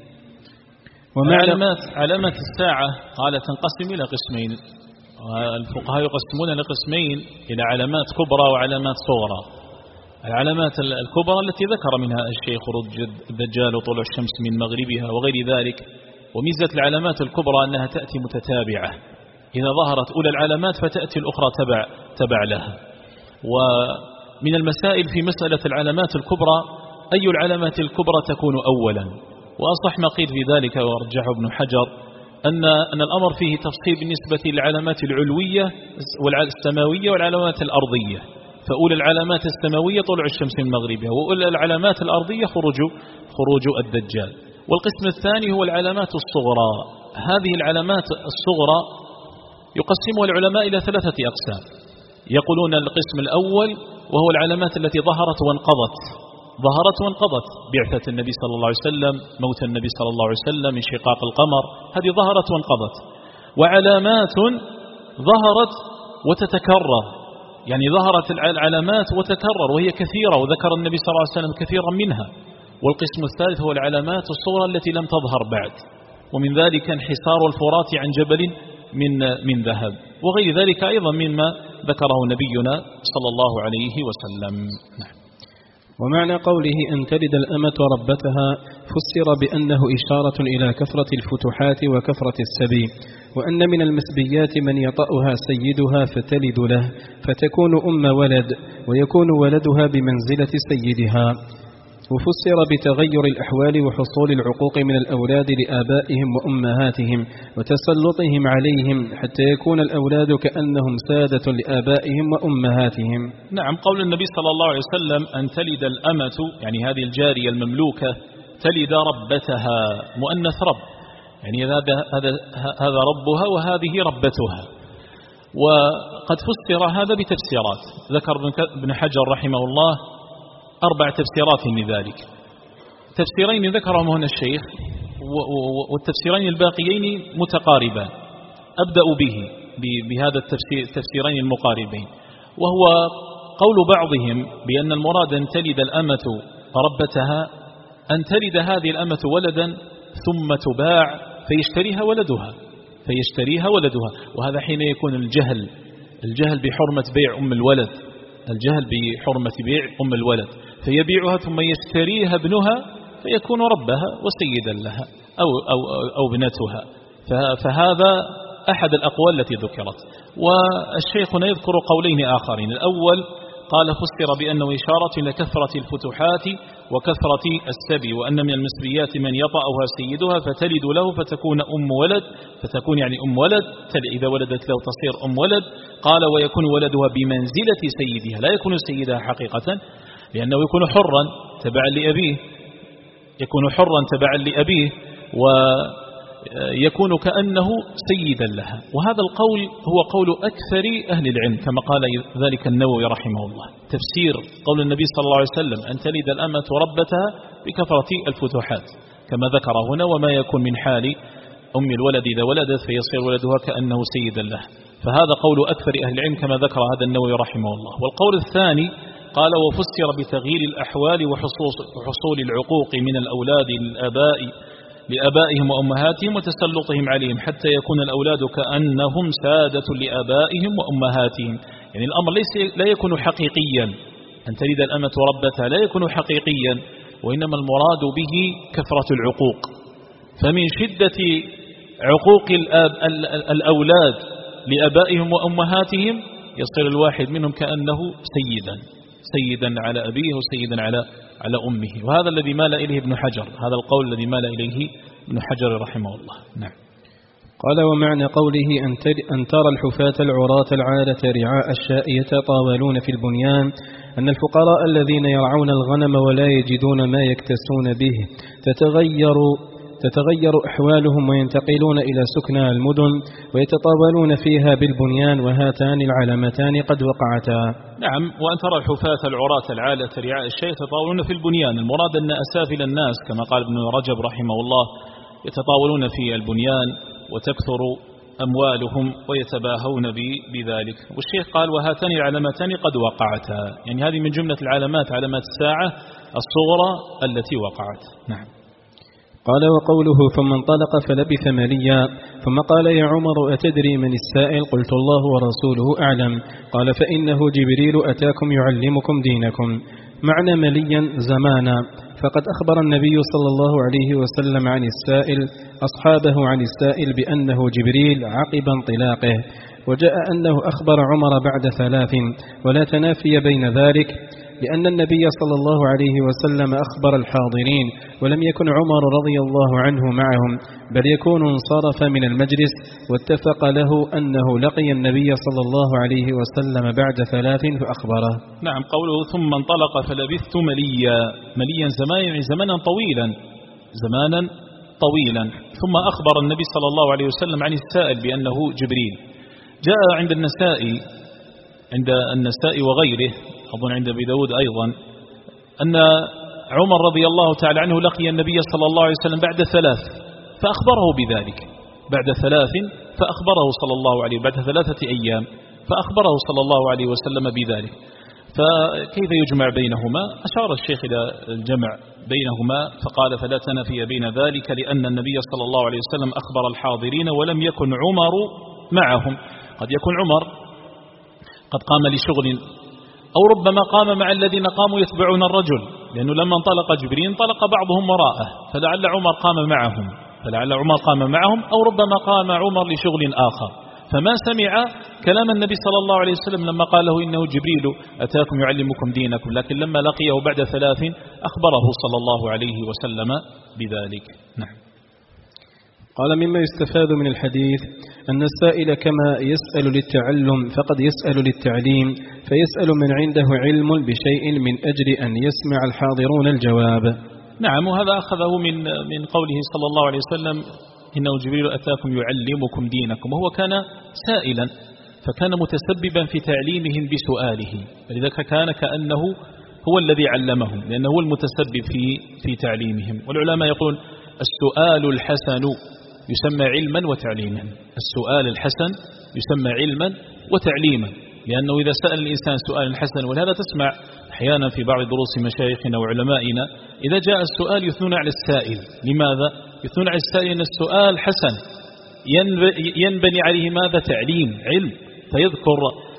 علامات الساعة قال تنقسم إلى قسمين، الفقهاء يقسمون لقسمين إلى علامات كبرى وعلامات صغرى. العلامات الكبرى التي ذكر منها الشيخ خروج الدجال وطلوع الشمس من مغربها وغير ذلك. وميزة العلامات الكبرى أنها تأتي متتابعة، إذا ظهرت أولى العلامات فتأتي الأخرى تبع لها. ومن المسائل في مسألة العلامات الكبرى أي العلامات الكبرى تكون أولا، وأصح ما قيل في ذلك ورجحه ابن حجر أن الأمر فيه تفصيل بالنسبة للعلامات العلوية والسماوية والعلامات الأرضية، فأولى العلامات السماوية طلوع الشمس من مغربها، وأولى العلامات الأرضية خروج الدجال. والقسم الثاني هو العلامات الصغرى. هذه العلامات الصغرى يقسمها العلماء إلى 3 أقسام. يقولون القسم الأول وهو العلامات التي ظهرت وانقضت، بعثة النبي صلى الله عليه وسلم، موت النبي صلى الله عليه وسلم، انشقاق القمر، هذه ظهرت وانقضت. وعلامات ظهرت وتتكرر، يعني ظهرت العلامات وتكرر وهي كثيرة، وذكر النبي صلى الله عليه وسلم كثيرا منها. والقسم الثالث هو العلامات الصغرى التي لم تظهر بعد، ومن ذلك انحسار الفرات عن جبل من ذهب، وغير ذلك أيضا مما ذكره نبينا صلى الله عليه وسلم. نعم. ومعنى قوله أن تلد الأمة ربتها فسر بأنه إشارة إلى كثرة الفتوحات وكثرة السبي، وأن من المسبيات من يطأها سيدها فتلد له فتكون ولد، ويكون ولدها بمنزلة سيدها. وفسر بتغير الأحوال وحصول العقوق من الأولاد لآبائهم وأمهاتهم وتسلطهم عليهم حتى يكون الأولاد كأنهم سادة لآبائهم وأمهاتهم. نعم. قول النبي صلى الله عليه وسلم أن تلد الأمة، يعني هذه الجارية المملوكة، تلد ربتها، مؤنث رب، يعني هذا ربها وهذه ربتها. وقد فسر هذا بتفسيرات، ذكر ابن حجر رحمه الله 4 تفسيرات لذلك. تفسيرين ذكرهم هنا الشيخ، والتفسيرين الباقيين متقاربان. أبدأ به. بهذا التفسيرين المقاربين، وهو قول بعضهم بأن المراد أن تلد الأمة ربتها، أن تلد هذه الأمة ولدا ثم تباع فيشتريها ولدها، وهذا حين يكون الجهل بحرمة بيع أم الولد، فيبيعها ثم يشتريها ابنها فيكون ربها وسيدا لها أو ابنتها. فهذا أحد الأقوال التي ذكرت. والشيخ يذكر قولين آخرين. الأول قال فسر بأنه إشارة إلى كثرة الفتوحات وكثرة السبي، وأن من المسبيات من يطأها سيدها فتلد له فتكون أم ولد، إذا ولدت له تصير أم ولد. قال ويكون ولدها بمنزلة سيدها، لا يكون سيدها حقيقة، لأنه يكون حرا تبعا لأبيه ويكون كأنه سيدا لها. وهذا القول هو قول أكثر أهل العلم كما قال ذلك النووي رحمه الله. تفسير قول النبي صلى الله عليه وسلم أن تلد الأمة ربتها بكثرة الفتوحات كما ذكر هنا، وما يكون من حال أم الولد إذا ولدت فيصير ولدها كأنه سيدا له. فهذا قول أكثر أهل العلم كما ذكر هذا النووي رحمه الله. والقول الثاني قال وفسر بتغيير الأحوال وحصول العقوق من الأولاد لآبائهم وأمهاتهم وتسلطهم عليهم حتى يكون الأولاد كأنهم سادة لآبائهم وأمهاتهم. يعني الأمر لا يكون حقيقيا، أن تلد الأمة ربتها لا يكون حقيقيا، وإنما المراد به كثرة العقوق. فمن شدة عقوق الأولاد لآبائهم وأمهاتهم يصير الواحد منهم كأنه سيدا على أبيه وسيدا على أمه. وهذا الذي مال إليه ابن حجر، هذا القول الذي مال إليه ابن حجر رحمه الله. نعم. قال ومعنى قوله أن ترى الحفاة العراة العالة رعاء الشاء يتطاولون في البنيان، أن الفقراء الذين يرعون الغنم ولا يجدون ما يكتسون به تتغير أحوالهم وينتقلون إلى سكنى المدن ويتطاولون فيها بالبنيان، وهاتان العلامتان قد وقعتا. نعم. وأن ترى الحفاة العراة العالة رعاء الشاء يتطاولون في البنيان، المراد أن أسافل الناس كما قال ابن رجب رحمه الله يتطاولون في البنيان وتكثر أموالهم ويتباهون بذلك. والشيخ قال وهاتان العلامتان قد وقعتا، يعني هذه من جملة العلامات، علامات الساعة الصغرى التي وقعت. نعم. قال وقوله ثم انطلق فلبث مليا، ثم قال يا عمر أتدري من السائل؟ قلت الله ورسوله أعلم. قال فإنه جبريل أتاكم يعلمكم دينكم. معنى مليا زمانا، فقد أخبر النبي صلى الله عليه وسلم عن السائل أصحابه عن السائل بأنه جبريل عقب انطلاقه، وجاء أنه أخبر عمر بعد 3، ولا تنافي بين ذلك، لأن النبي صلى الله عليه وسلم أخبر الحاضرين ولم يكن عمر رضي الله عنه معهم، بل يكون انصرف من المجلس واتفق له أنه لقي النبي صلى الله عليه وسلم بعد 3 فأخبره. نعم. قوله ثم انطلق فلبثت مليا زمانا طويلا. ثم أخبر النبي صلى الله عليه وسلم عن السائل بأنه جبريل. جاء عند النساء وغيره، أظن عند أبي داود أيضا، أن عمر رضي الله تعالى عنه لقي النبي صلى الله عليه وسلم بعد 3 فأخبره بذلك، بعد 3 أيام فأخبره صلى الله عليه وسلم بذلك. فكيف يجمع بينهما؟ أشار الشيخ إلى الجمع بينهما فقال فلا تنافي بين ذلك، لأن النبي صلى الله عليه وسلم أخبر الحاضرين ولم يكن عمر معهم. قد يكون عمر قد قام لشغل، أو ربما قام مع الذين قاموا يتبعون الرجل، لأنه لما انطلق جبريل انطلق بعضهم وراءه، فلعل عمر قام معهم أو ربما قام عمر لشغل آخر، فما سمع كلام النبي صلى الله عليه وسلم لما قال له إنه جبريل أتاكم يعلمكم دينكم، لكن لما لقيه بعد 3 أخبره صلى الله عليه وسلم بذلك. نعم. قال مما يستفاد من الحديث أن السائل كما يسأل للتعلم فقد يسأل للتعليم، فيسأل من عنده علم بشيء من أجل أن يسمع الحاضرون الجواب. نعم. وهذا أخذه من قوله صلى الله عليه وسلم إنه جبريل أتاكم يعلمكم دينكم، وهو كان سائلا فكان متسببا في تعليمهم بسؤاله، فلذلك كان كأنه هو الذي علمهم، لأنه هو المتسبب في تعليمهم. والعلماء يقول السؤال الحسن يسمى علما وتعليما. السؤال الحسن يسمى علما وتعليما، لأنه إذا سأل الإنسان سؤال حسن، ولهذا تسمع أحيانا في بعض دروس مشايخنا وعلمائنا إذا جاء السؤال يثنون على السائل. لماذا؟ يثنون على السائل أن السؤال حسن ينبني عليه ماذا؟ تعليم، علم، فيذكر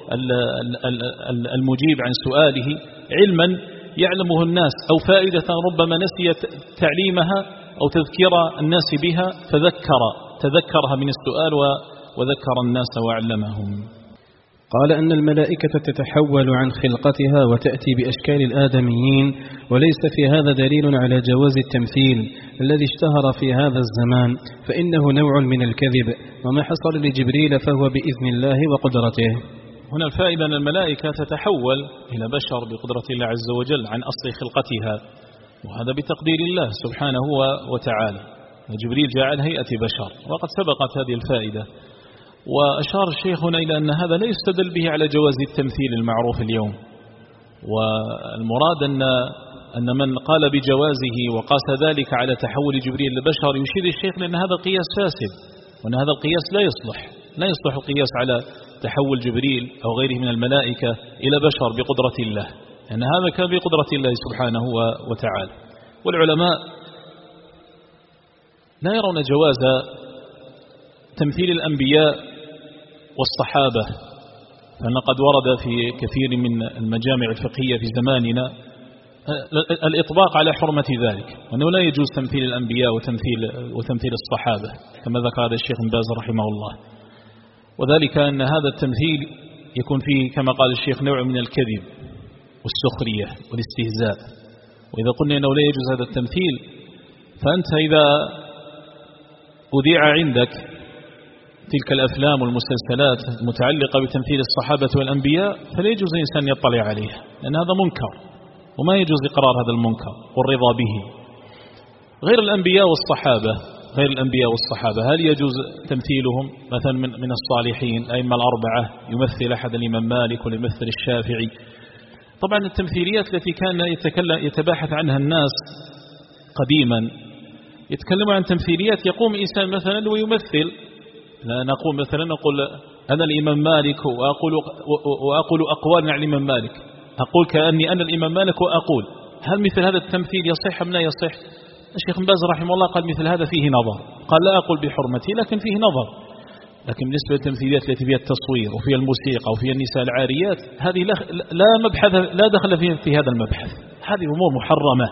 المجيب عن سؤاله علما يعلمه الناس أو فائدة ربما نسي تعليمها أو تذكير الناس بها تذكرها من السؤال وذكر الناس وعلمهم. قال أن الملائكة تتحول عن خلقتها وتأتي بأشكال الآدميين، وليس في هذا دليل على جواز التمثيل الذي اشتهر في هذا الزمان، فإنه نوع من الكذب، وما حصل لجبريل فهو بإذن الله وقدرته. هنا الفائدة أن الملائكة تتحول إلى بشر بقدرة الله عز وجل عن أصل خلقتها، وهذا بتقدير الله سبحانه وتعالى. جبريل جاء على هيئة بشر، وقد سبقت هذه الفائدة. وأشار الشيخ هنا إلى أن هذا لا يستدل به على جواز التمثيل المعروف اليوم، والمراد أن من قال بجوازه وقاس ذلك على تحول جبريل لبشر يشير الشيخ لأن هذا قياس فاسد، وأن هذا القياس لا يصلح القياس على تحول جبريل أو غيره من الملائكة إلى بشر بقدرة الله، لأن هذا كان بقدرة الله سبحانه وتعالى. والعلماء لا يرون جواز تمثيل الأنبياء والصحابة، فإن قد ورد في كثير من المجامع الفقهية في زماننا الإطباق على حرمة ذلك، وأنه لا يجوز تمثيل الأنبياء وتمثيل الصحابة كما ذكر هذا الشيخ بن باز رحمه الله، وذلك أن هذا التمثيل يكون فيه كما قال الشيخ نوع من الكذب والسخرية والاستهزاء. وإذا قلنا أنه لا يجوز هذا التمثيل، فأنت إذا أذيع عندك تلك الأفلام والمسلسلات المتعلقة بتمثيل الصحابة والأنبياء فلا يجوز الإنسان يطلع عليها، لأن هذا منكر وما يجوز إقرار هذا المنكر والرضا به. غير الأنبياء والصحابة هل يجوز تمثيلهم مثلا من الصالحين الأئمة الأربعة، يمثل أحد الإمام مالك ويمثل الشافعي؟ طبعا التمثيليات التي كان يتباحث عنها الناس قديما، يتكلمون عن تمثيليات يقوم إنسان مثلا ويمثل، لا نقول مثلا نقول أنا الإمام مالك وأقول أقوال عن الإمام مالك، أقول كأني أنا الإمام مالك وأقول، هل مثل هذا التمثيل يصح أم لا يصح؟ الشيخ بن باز رحمه الله قال مثل هذا فيه نظر، قال لا أقول بحرمتي لكن فيه نظر. لكن بالنسبة للتمثيليات التي فيها التصوير وفيها الموسيقى وفيها النساء العاريات، هذه لا دخل في هذا المبحث، هذه أمور محرمة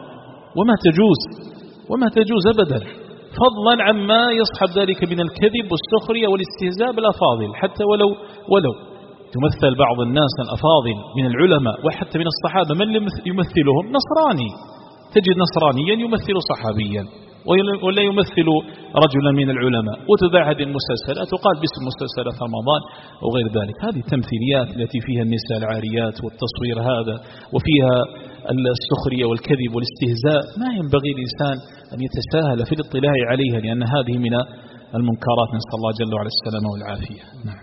وما تجوز أبدا، فضلا عما يصحب ذلك من الكذب والسخرية والاستهزاء بالأفاضل، حتى ولو تمثل بعض الناس الأفاضل من العلماء وحتى من الصحابة، من يمثلهم نصراني، تجد نصرانيا يمثل صحابيا ولا يمثل رجلا من العلماء، وتذاع هذه المسلسلات وقال باسم مسلسلات رمضان وغير ذلك. هذه التمثيليات التي فيها النساء العاريات والتصوير هذا وفيها السخرية والكذب والاستهزاء، ما ينبغي الإنسان أن يتساهل في الاطلاع عليها، لأن هذه من المنكرات، نسأل الله جل وعلا السلامة والعافية. نعم.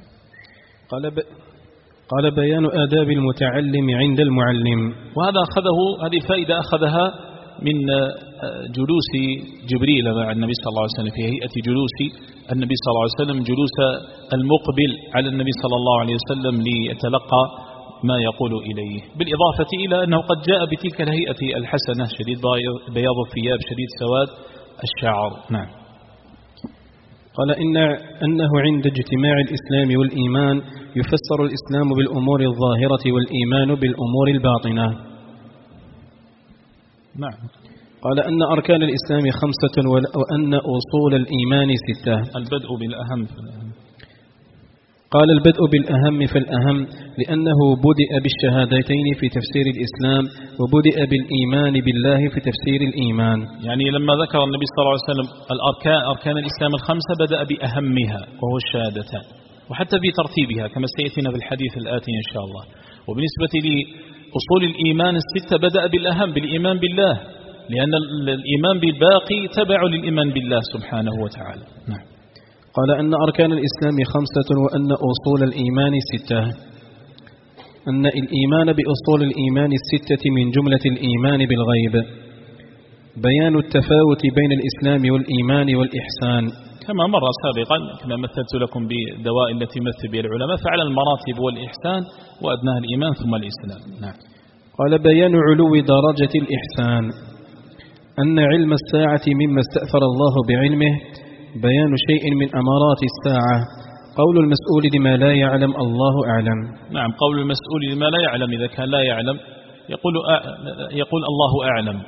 قال بيان آداب المتعلم عند المعلم. هذه الفائدة أخذها من جلوس جبريل مع النبي صلى الله عليه وسلم، في هيئة جلوس النبي صلى الله عليه وسلم، جلوس المقبل على النبي صلى الله عليه وسلم ليتلقى ما يقول إليه، بالإضافة إلى أنه قد جاء بتلك الهيئة الحسنة، شديد بياض الثياب شديد سواد الشعر. نعم. قال أنه عند اجتماع الإسلام والإيمان يفسر الإسلام بالأمور الظاهرة والإيمان بالأمور الباطنة. نعم. قال أن أركان الإسلام 5 وأن أصول الإيمان 6. البدء بالأهم قال البدء بالأهم فالأهم، لأنه بدأ بالشهادتين في تفسير الإسلام، وبدأ بالإيمان بالله في تفسير الإيمان. يعني لما ذكر النبي صلى الله عليه وسلم أركان الإسلام 5 بدأ بأهمها وهو الشهادتان، وحتى في ترتيبها كما سيأتينا في الحديث الآتي إن شاء الله. وبالنسبة لأصول الإيمان 6 بدأ بالأهم بالإيمان بالله، لأن الإيمان بالباقي تبع للإيمان بالله سبحانه وتعالى. نعم. قال أن أركان الإسلام 5 وأن أصول الإيمان 6. أن الإيمان بأصول الإيمان 6 من جملة الإيمان بالغيب. بيان التفاوت بين الإسلام والإيمان والإحسان. كما مر سابقا كما مثلت لكم بدواء التي مثل بها العلماء، فعلى المراتب والإحسان وأدناها الإيمان ثم الإسلام. نعم. قال: بيان علو درجة الإحسان أن علم الساعة مما استأثر الله بعلمه، بيان شيء من أمارات الساعة، قول المسؤول لما لا يعلم الله أعلم. نعم، قول المسؤول لما لا يعلم، إذا كان لا يعلم يقول الله أعلم.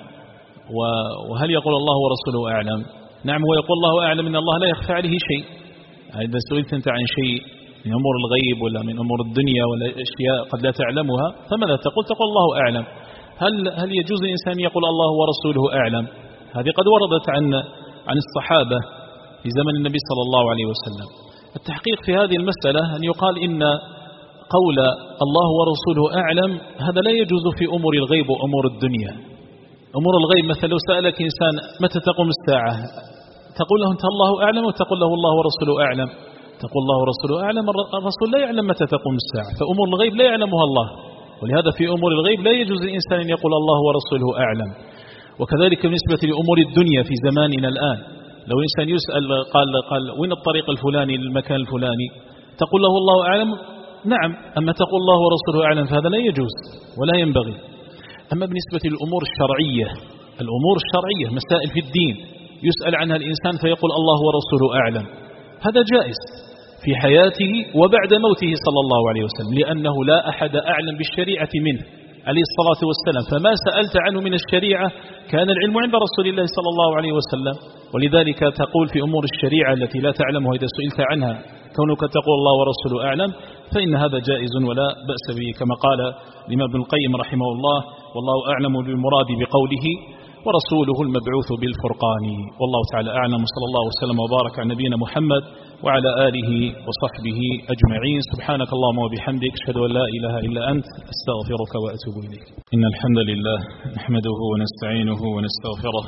وهل يقول الله ورسوله أعلم؟ نعم، هو يقول الله أعلم، إن الله لا يخفى عليه شيء. إذا سئلت أنت عن شيء من أمور الغيب ولا من أمور الدنيا ولا أشياء قد لا تعلمها، فماذا تقول؟ تقول الله أعلم. هل يجوز الإنسان يقول الله ورسوله أعلم؟ هذه قد وردت عن الصحابة في زمن النبي صلى الله عليه وسلم. التحقيق في هذه المسألة أن يقال إن قول الله ورسوله أعلم هذا لا يجوز في أمور الغيب وأمور الدنيا. أمور الغيب مثلا لو سألك إنسان متى تقوم الساعة، تقول له أنت الله أعلم وتقول له الله ورسوله أعلم؟ تقول الله ورسوله أعلم، الرسول لا يعلم متى تقوم الساعة، فأمور الغيب لا يعلمها الله، ولهذا في أمور الغيب لا يجوز الإنسان أن يقول الله ورسوله أعلم. وكذلك بالنسبة لأمور الدنيا في زماننا الآن، لو إنسان يسأل قال وين الطريق الفلاني للمكان الفلاني، تقول له الله أعلم؟ نعم. أما تقول الله ورسوله أعلم فهذا لا يجوز ولا ينبغي. أما بالنسبة للأمور الشرعية، الأمور الشرعية مسائل في الدين يسأل عنها الإنسان فيقول الله ورسوله أعلم، هذا جائز في حياته وبعد موته صلى الله عليه وسلم، لأنه لا أحد أعلم بالشريعة منه عليه الصلاة والسلام، فما سألت عنه من الشريعة كان العلم عند رسول الله صلى الله عليه وسلم. ولذلك تقول في أمور الشريعة التي لا تعلمها إذا سئلت عنها كونك تقول الله ورسوله أعلم، فإن هذا جائز ولا بأس به، كما قال الإمام ابن القيم رحمه الله: والله أعلم بالمراد بقوله ورسوله المبعوث بالفرقان. والله تعالى أعلم، صلى الله وسلم وبارك على نبينا محمد وعلى آله وصحبه أجمعين. سبحانك اللهم وبحمدك، أشهد أن لا إله إلا أنت، أستغفرك وأتوب إليك. إن الحمد لله نحمده ونستعينه ونستغفره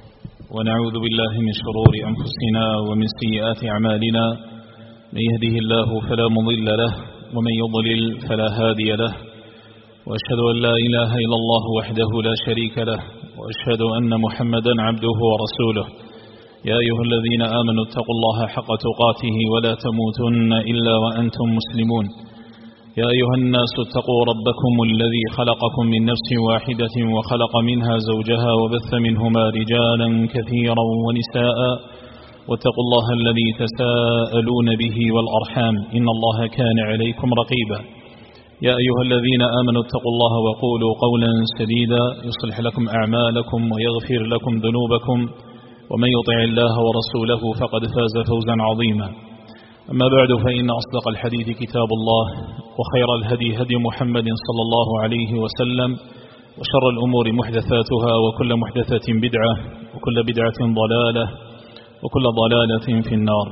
ونعوذ بالله من شرور أنفسنا ومن سيئات أعمالنا، من يهده الله فلا مضل له ومن يضلل فلا هادي له، وأشهد أن لا إله إلا الله وحده لا شريك له، وأشهد أن محمدا عبده ورسوله. يا أيها الذين آمنوا اتقوا الله حق تقاته ولا تموتن إلا وأنتم مسلمون. يا أيها الناس اتقوا ربكم الذي خلقكم من نفس واحدة وخلق منها زوجها وبث منهما رجالا كثيرا ونساء، واتقوا الله الذي تساءلون به والأرحام إن الله كان عليكم رقيبا. يا أيها الذين آمنوا اتقوا الله وقولوا قولا سديدا يصلح لكم أعمالكم ويغفر لكم ذنوبكم، ومن يطع الله ورسوله فقد فاز فوزا عظيما. أما بعد، فإن أصدق الحديث كتاب الله، وخير الهدي هدي محمد صلى الله عليه وسلم، وشر الأمور محدثاتها، وكل محدثة بدعة، وكل بدعة ضلالة، وكل ضلالة في النار.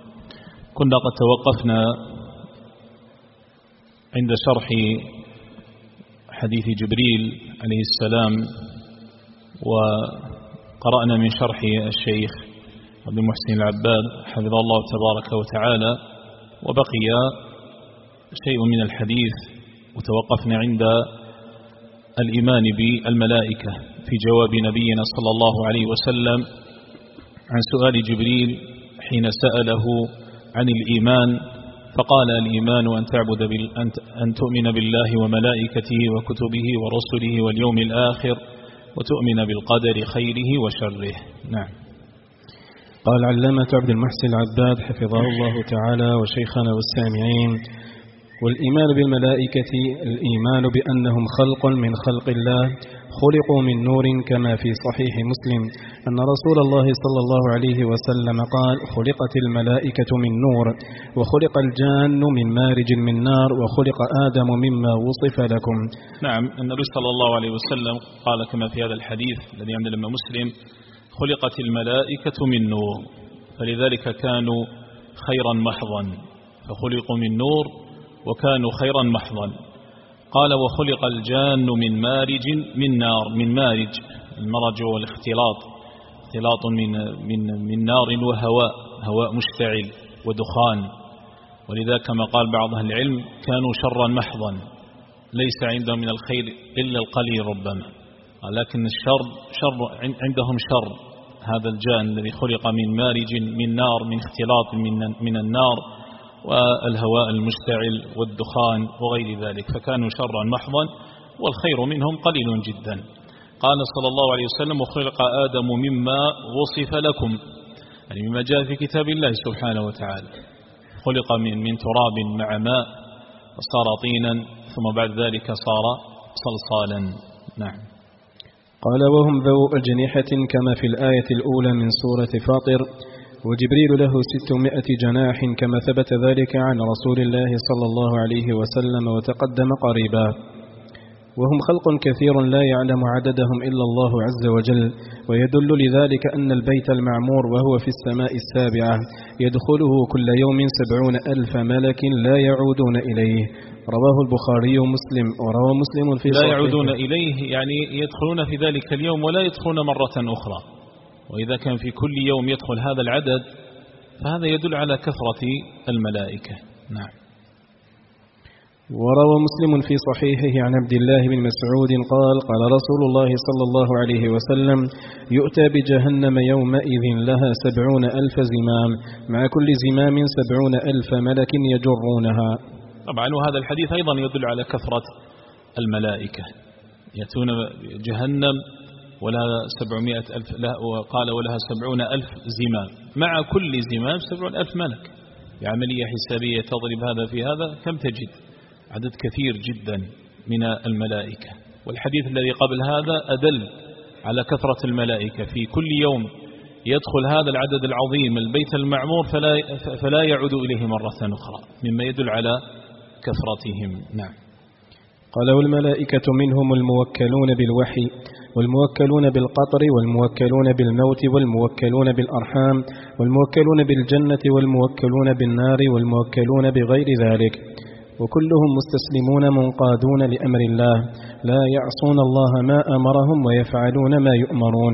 كنا قد توقفنا عند شرح حديث جبريل عليه السلام، وقرأنا من شرح الشيخ عبد المحسن العباد حفظه الله تبارك وتعالى، وبقي شيء من الحديث، وتوقفنا عند الإيمان بالملائكة في جواب نبينا صلى الله عليه وسلم عن سؤال جبريل حين سأله عن الإيمان، فقال: الإيمان أن تؤمن بالله وملائكته وكتبه ورسله واليوم الآخر، وتؤمن بالقدر خيره وشره. نعم. قال علامة عبد المحسن العباد حفظه الله تعالى وشيخنا والسامعين: والإيمان بالملائكة الإيمان بأنهم خلق من خلق الله، خلقوا من نور، كما في صحيح مسلم أن رسول الله صلى الله عليه وسلم قال: خلقت الملائكة من نور، وخلق الجان من مارج من نار، وخلق آدم مما وصف لكم. نعم، النبي صلى الله عليه وسلم قال كما في هذا الحديث الذي عند الإمام مسلم: خلقت الملائكة من نور، فلذلك كانوا خيرا محضا، فخلقوا من نور وكانوا خيرا محضا. قال: وخلق الجان من مارج من نار. من مارج، المرج والاختلاط، اختلاط من نار وهواء، هواء مشتعل ودخان، ولذا كما قال بعض أهل العلم كانوا شرا محضا، ليس عندهم من الخير إلا القليل ربما، لكن الشر عندهم شر، هذا الجان الذي خلق من مارج من نار، من اختلاط من النار والهواء المشتعل والدخان وغير ذلك، فكانوا شرا محضا والخير منهم قليل جدا. قال صلى الله عليه وسلم: وخلق آدم مما وصف لكم، يعني مما جاء في كتاب الله سبحانه وتعالى، خلق من تراب مع ماء وصار طينا ثم بعد ذلك صار صلصالا. نعم. قال: وهم ذو أجنحة كما في الآية الأولى من سورة فاطر، وجبريل له 600 جناح كما ثبت ذلك عن رسول الله صلى الله عليه وسلم وتقدم قريبا. وهم خلق كثير لا يعلم عددهم إلا الله عز وجل، ويدل لذلك أن البيت المعمور وهو في السماء السابعة يدخله كل يوم 70,000 ملك لا يعودون إليه. رواه البخاري ومسلم، وروى مسلم في لا يعودون إليه يعني يدخلون في ذلك اليوم ولا يدخلون مرة أخرى، وإذا كان في كل يوم يدخل هذا العدد فهذا يدل على كثرة الملائكة. نعم. وروى مسلم في صحيحه عن عبد الله بن مسعود قال: قال رسول الله صلى الله عليه وسلم: يؤتى بجهنم يومئذ لها 70,000 زمام، مع كل زمام 70,000 ملك يجرونها. طبعا وهذا الحديث أيضا يدل على كثرة الملائكة، يأتون جهنم ولها 700,000، وقال ولها 70,000 زمام، مع كل زمام 70,000 ملك. بعملية حسابية تضرب هذا في هذا كم تجد؟ عدد كثير جدا من الملائكة. والحديث الذي قبل هذا أدل على كثرة الملائكة، في كل يوم يدخل هذا العدد العظيم البيت المعمور فلا يعود إليه مرة أخرى، مما يدل على كثرتهم. نعم. قال: والملائكة منهم الموكلون بالوحي، والموكلون بالقطر، والموكلون بالموت، والموكلون بالأرحام، والموكلون بالجنة، والموكلون بالنار، والموكلون بغير ذلك، وكلهم مستسلمون منقادون لأمر الله، لا يعصون الله ما أمرهم ويفعلون ما يؤمرون.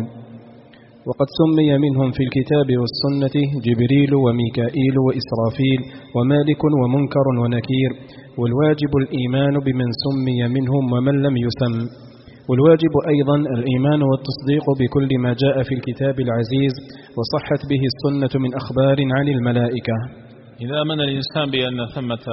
وقد سمي منهم في الكتاب والسنة جبريل وميكائيل وإسرافيل ومالك ومنكر ونكير، والواجب الإيمان بمن سمي منهم ومن لم يسم. والواجب أيضا الإيمان والتصديق بكل ما جاء في الكتاب العزيز وصحت به السنة من أخبار عن الملائكة. إذا آمن الإنسان بأن ثمة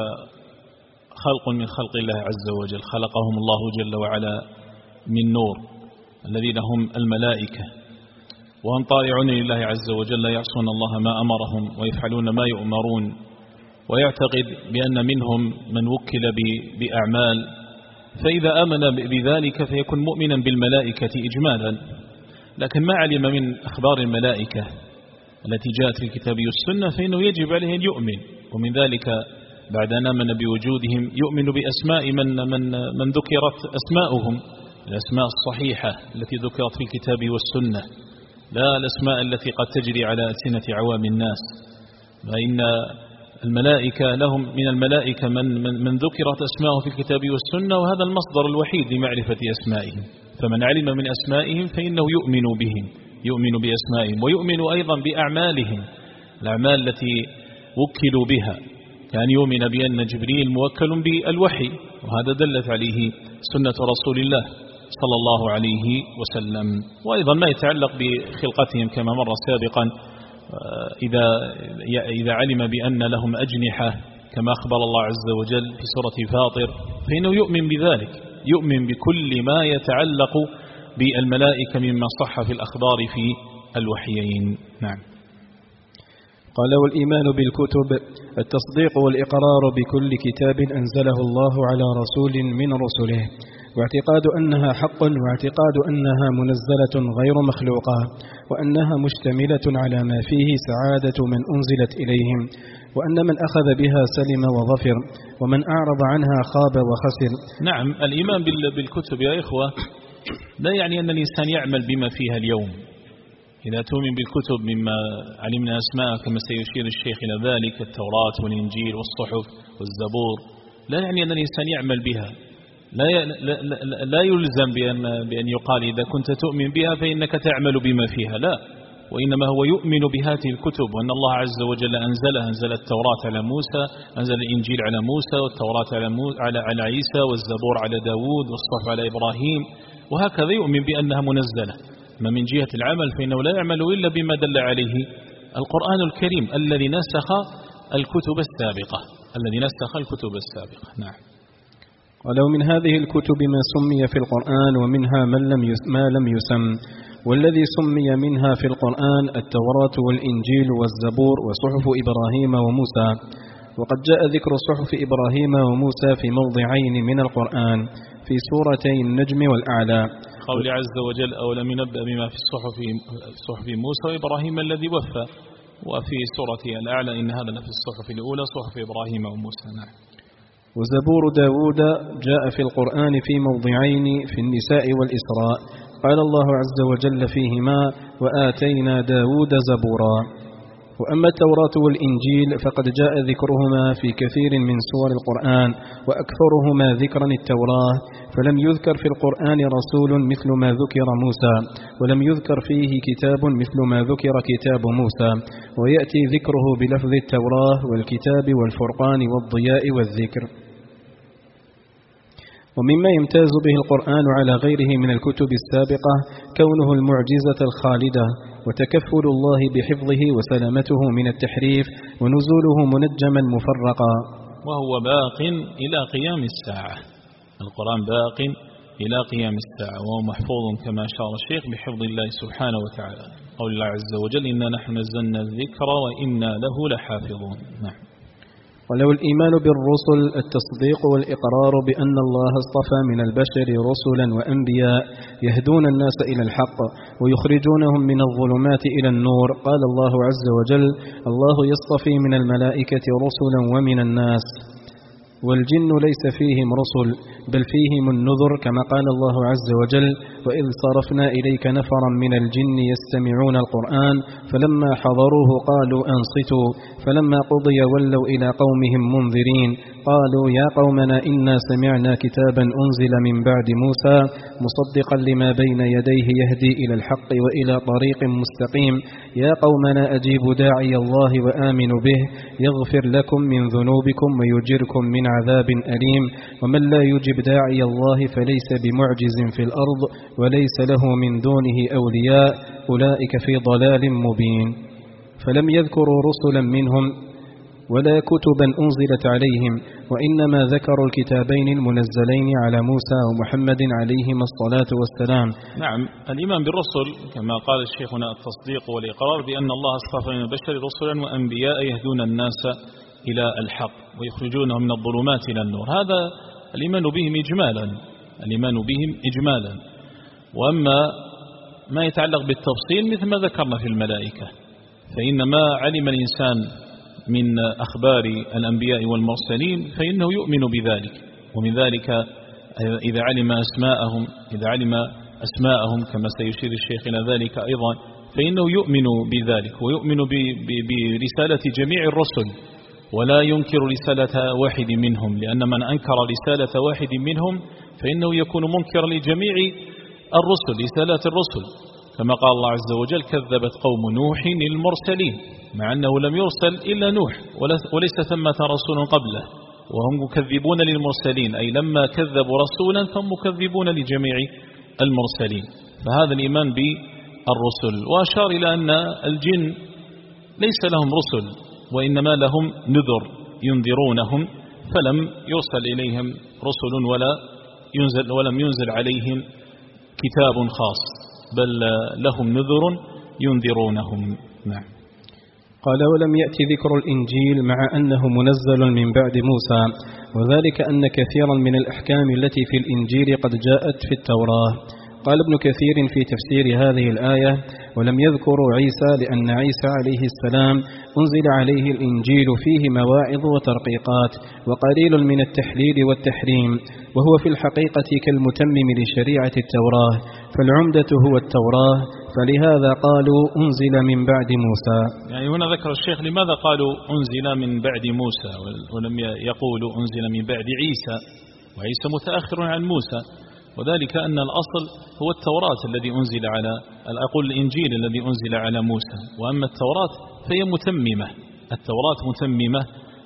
خلق من خلق الله عز وجل خلقهم الله جل وعلا من نور، الذين هم الملائكة، وهم طائعون لله عز وجل لا يعصون الله ما أمرهم ويفعلون ما يؤمرون، ويعتقد بأن منهم من وكل بأعمال، فإذا آمن بذلك فيكون مؤمنا بالملائكة إجمالا. لكن ما علم من أخبار الملائكة التي جاءت في الكتاب والسنة فإنه يجب عليه أن يؤمن، ومن ذلك بعد أن آمن بوجودهم يؤمن بأسماء من ذكرت أسماؤهم، الأسماء الصحيحة التي ذكرت في الكتاب والسنة، لا الأسماء التي قد تجري على ألسنة عوام الناس. فإن الملائكة لهم من الملائكة من ذكرت أسماءه في الكتاب والسنة، وهذا المصدر الوحيد لمعرفة أسمائهم. فمن علم من أسمائهم فإنه يؤمن بهم، يؤمن بأسمائهم، ويؤمن أيضا بأعمالهم، الأعمال التي وكلوا بها، كان يؤمن بأن جبريل موكل بالوحي، وهذا دلت عليه سنة رسول الله صلى الله عليه وسلم. وأيضا ما يتعلق بخلقتهم كما مر سابقا، إذا علم بأن لهم أجنحة كما أخبر الله عز وجل في سورة فاطر فإنه يؤمن بذلك، يؤمن بكل ما يتعلق بالملائكة مما صح في الأخبار في الوحيين. نعم. قال: والإيمان بالكتب التصديق والإقرار بكل كتاب أنزله الله على رسول من رسله، واعتقاد أنها حق، واعتقاد أنها منزلة غير مخلوقة، وأنها مشتملة على ما فيه سعادة من أنزلت إليهم، وأن من أخذ بها سلم وظفر، ومن أعرض عنها خاب وخسر. نعم. الإيمان بالكتب يا إخوة لا يعني أن الإنسان يعمل بما فيها اليوم. إذا تؤمن بالكتب مما علمنا أسماء كما سيشير الشيخ إلى ذلك، التوراة والإنجيل والصحف والزبور، لا يعني أن الإنسان يعمل بها، لا يلزم بأن يقال إذا كنت تؤمن بها فإنك تعمل بما فيها، لا، وإنما هو يؤمن بهذه الكتب، وأن الله عز وجل أنزل التوراة على موسى، أنزل الإنجيل على موسى، والتوراة على عيسى، والزبور على داود، والصحف على إبراهيم، وهكذا يؤمن بأنها منزلة. أما من جهة العمل فإنه لا يعمل إلا بما دل عليه القرآن الكريم الذي نسخ الكتب السابقة. نعم. ولو من هذه الكتب ما سمي في القرآن ومنها ما لم يسم، والذي سمي منها في القرآن التوراة والإنجيل والزبور وصحف إبراهيم وموسى. وقد جاء ذكر صحف إبراهيم وموسى في موضعين من القرآن في سورتي النجم والأعلى. قول عز وجل أولم ينبأ بما في صحف موسى وإبراهيم الذي وفى، وفي سورة الأعلى إن هذا لفي الصحف الأولى صحف إبراهيم وموسى. نعم. وزبور داود جاء في القرآن في موضعين في النساء والإسراء، قال الله عز وجل فيهما وآتينا داود زبورا. وأما التوراة والإنجيل فقد جاء ذكرهما في كثير من سور القرآن، وأكثرهما ذكرا التوراة، فلم يذكر في القرآن رسول مثل ما ذكر موسى، ولم يذكر فيه كتاب مثل ما ذكر كتاب موسى، ويأتي ذكره بلفظ التوراة والكتاب والفرقان والضياء والذكر. ومما يمتاز به القرآن على غيره من الكتب السابقة كونه المعجزة الخالدة، وتكفل الله بحفظه وسلامته من التحريف، ونزوله منجما مفرقا، وهو باق إلى قيام الساعة. القرآن باق إلى قيام الساعة، وهو محفوظ كما أشار الشيخ بحفظ الله سبحانه وتعالى. قول الله عز وجل إنا نحن نزلنا الذكر وإنا له لحافظون. نعم. ولو الإيمان بالرسل التصديق والإقرار بأن الله اصطفى من البشر رسلا وأنبياء يهدون الناس إلى الحق ويخرجونهم من الظلمات إلى النور. قال الله عز وجل الله يصطفي من الملائكة رسلا ومن الناس، والجن ليس فيهم رسل بل فيهم النذر، كما قال الله عز وجل وإذ صرفنا إليك نفرا من الجن يستمعون القرآن فلما حضروه قالوا أنصتوا فلما قضي ولوا إلى قومهم منذرين قالوا يا قومنا إنا سمعنا كتابا أنزل من بعد موسى مصدقا لما بين يديه يهدي إلى الحق وإلى طريق مستقيم يا قومنا أجيبوا داعي الله وآمنوا به يغفر لكم من ذنوبكم ويجركم من عذاب أليم ومن لا يجب داعي الله فليس بمعجز في الأرض وليس له من دونه أولياء أولئك في ضلال مبين. فلم يذكروا رسلا منهم ولا كتبا أنزلت عليهم، وإنما ذكروا الكتابين المنزلين على موسى ومحمد عليهما الصلاة والسلام. نعم، الإيمان بالرسل كما قال الشيخنا التصديق والإقرار بأن الله اصطفى من البشر رسلا وأنبياء يهدون الناس إلى الحق ويخرجونهم من الظلمات إلى النور، هذا الإيمان بهم إجمالا. وأما ما يتعلق بالتفصيل مثل ما ذكرنا في الملائكة، فإن ما علم الإنسان من أخبار الأنبياء والمرسلين فإنه يؤمن بذلك، ومن ذلك إذا علم أسماءهم كما سيشير الشيخ إلى ذلك أيضا فإنه يؤمن بذلك ويؤمن برسالة جميع الرسل ولا ينكر رسالة واحد منهم، لأن من أنكر رسالة واحد منهم فإنه يكون منكرا لجميع الرسل رسالات الرسل، كما قال الله عز وجل كذبت قوم نوح المرسلين، مع أنه لم يرسل إلا نوح وليس ثمة رسول قبله، وهم مكذبون للمرسلين، أي لما كذبوا رسولا فهم مكذبون لجميع المرسلين. فهذا الإيمان بالرسل. وأشار إلى أن الجن ليس لهم رسل وإنما لهم نذر ينذرونهم، فلم يرسل إليهم رسل ولم ينزل عليهم كتاب خاص، بل لهم نذر ينذرونهم. نعم. قال ولم يأتي ذكر الإنجيل مع أنه منزل من بعد موسى، وذلك أن كثيرا من الأحكام التي في الإنجيل قد جاءت في التوراة. قال ابن كثير في تفسير هذه الآية ولم يذكروا عيسى لأن عيسى عليه السلام أنزل عليه الإنجيل فيه مواعظ وترقيقات وقليل من التحليل والتحريم، وهو في الحقيقة كالمتمم لشريعة التوراة، فالعمدة هو التوراة، فلهذا قالوا أنزل من بعد موسى. يعني هنا ذكر الشيخ لماذا قالوا أنزل من بعد موسى ولم يقولوا أنزل من بعد عيسى، وعيسى متأخر عن موسى، وذلك أن الأصل هو التوراة الذي أنزل على الإنجيل الذي أنزل على موسى، وأما التوراة فهي متممة، التوراة متممة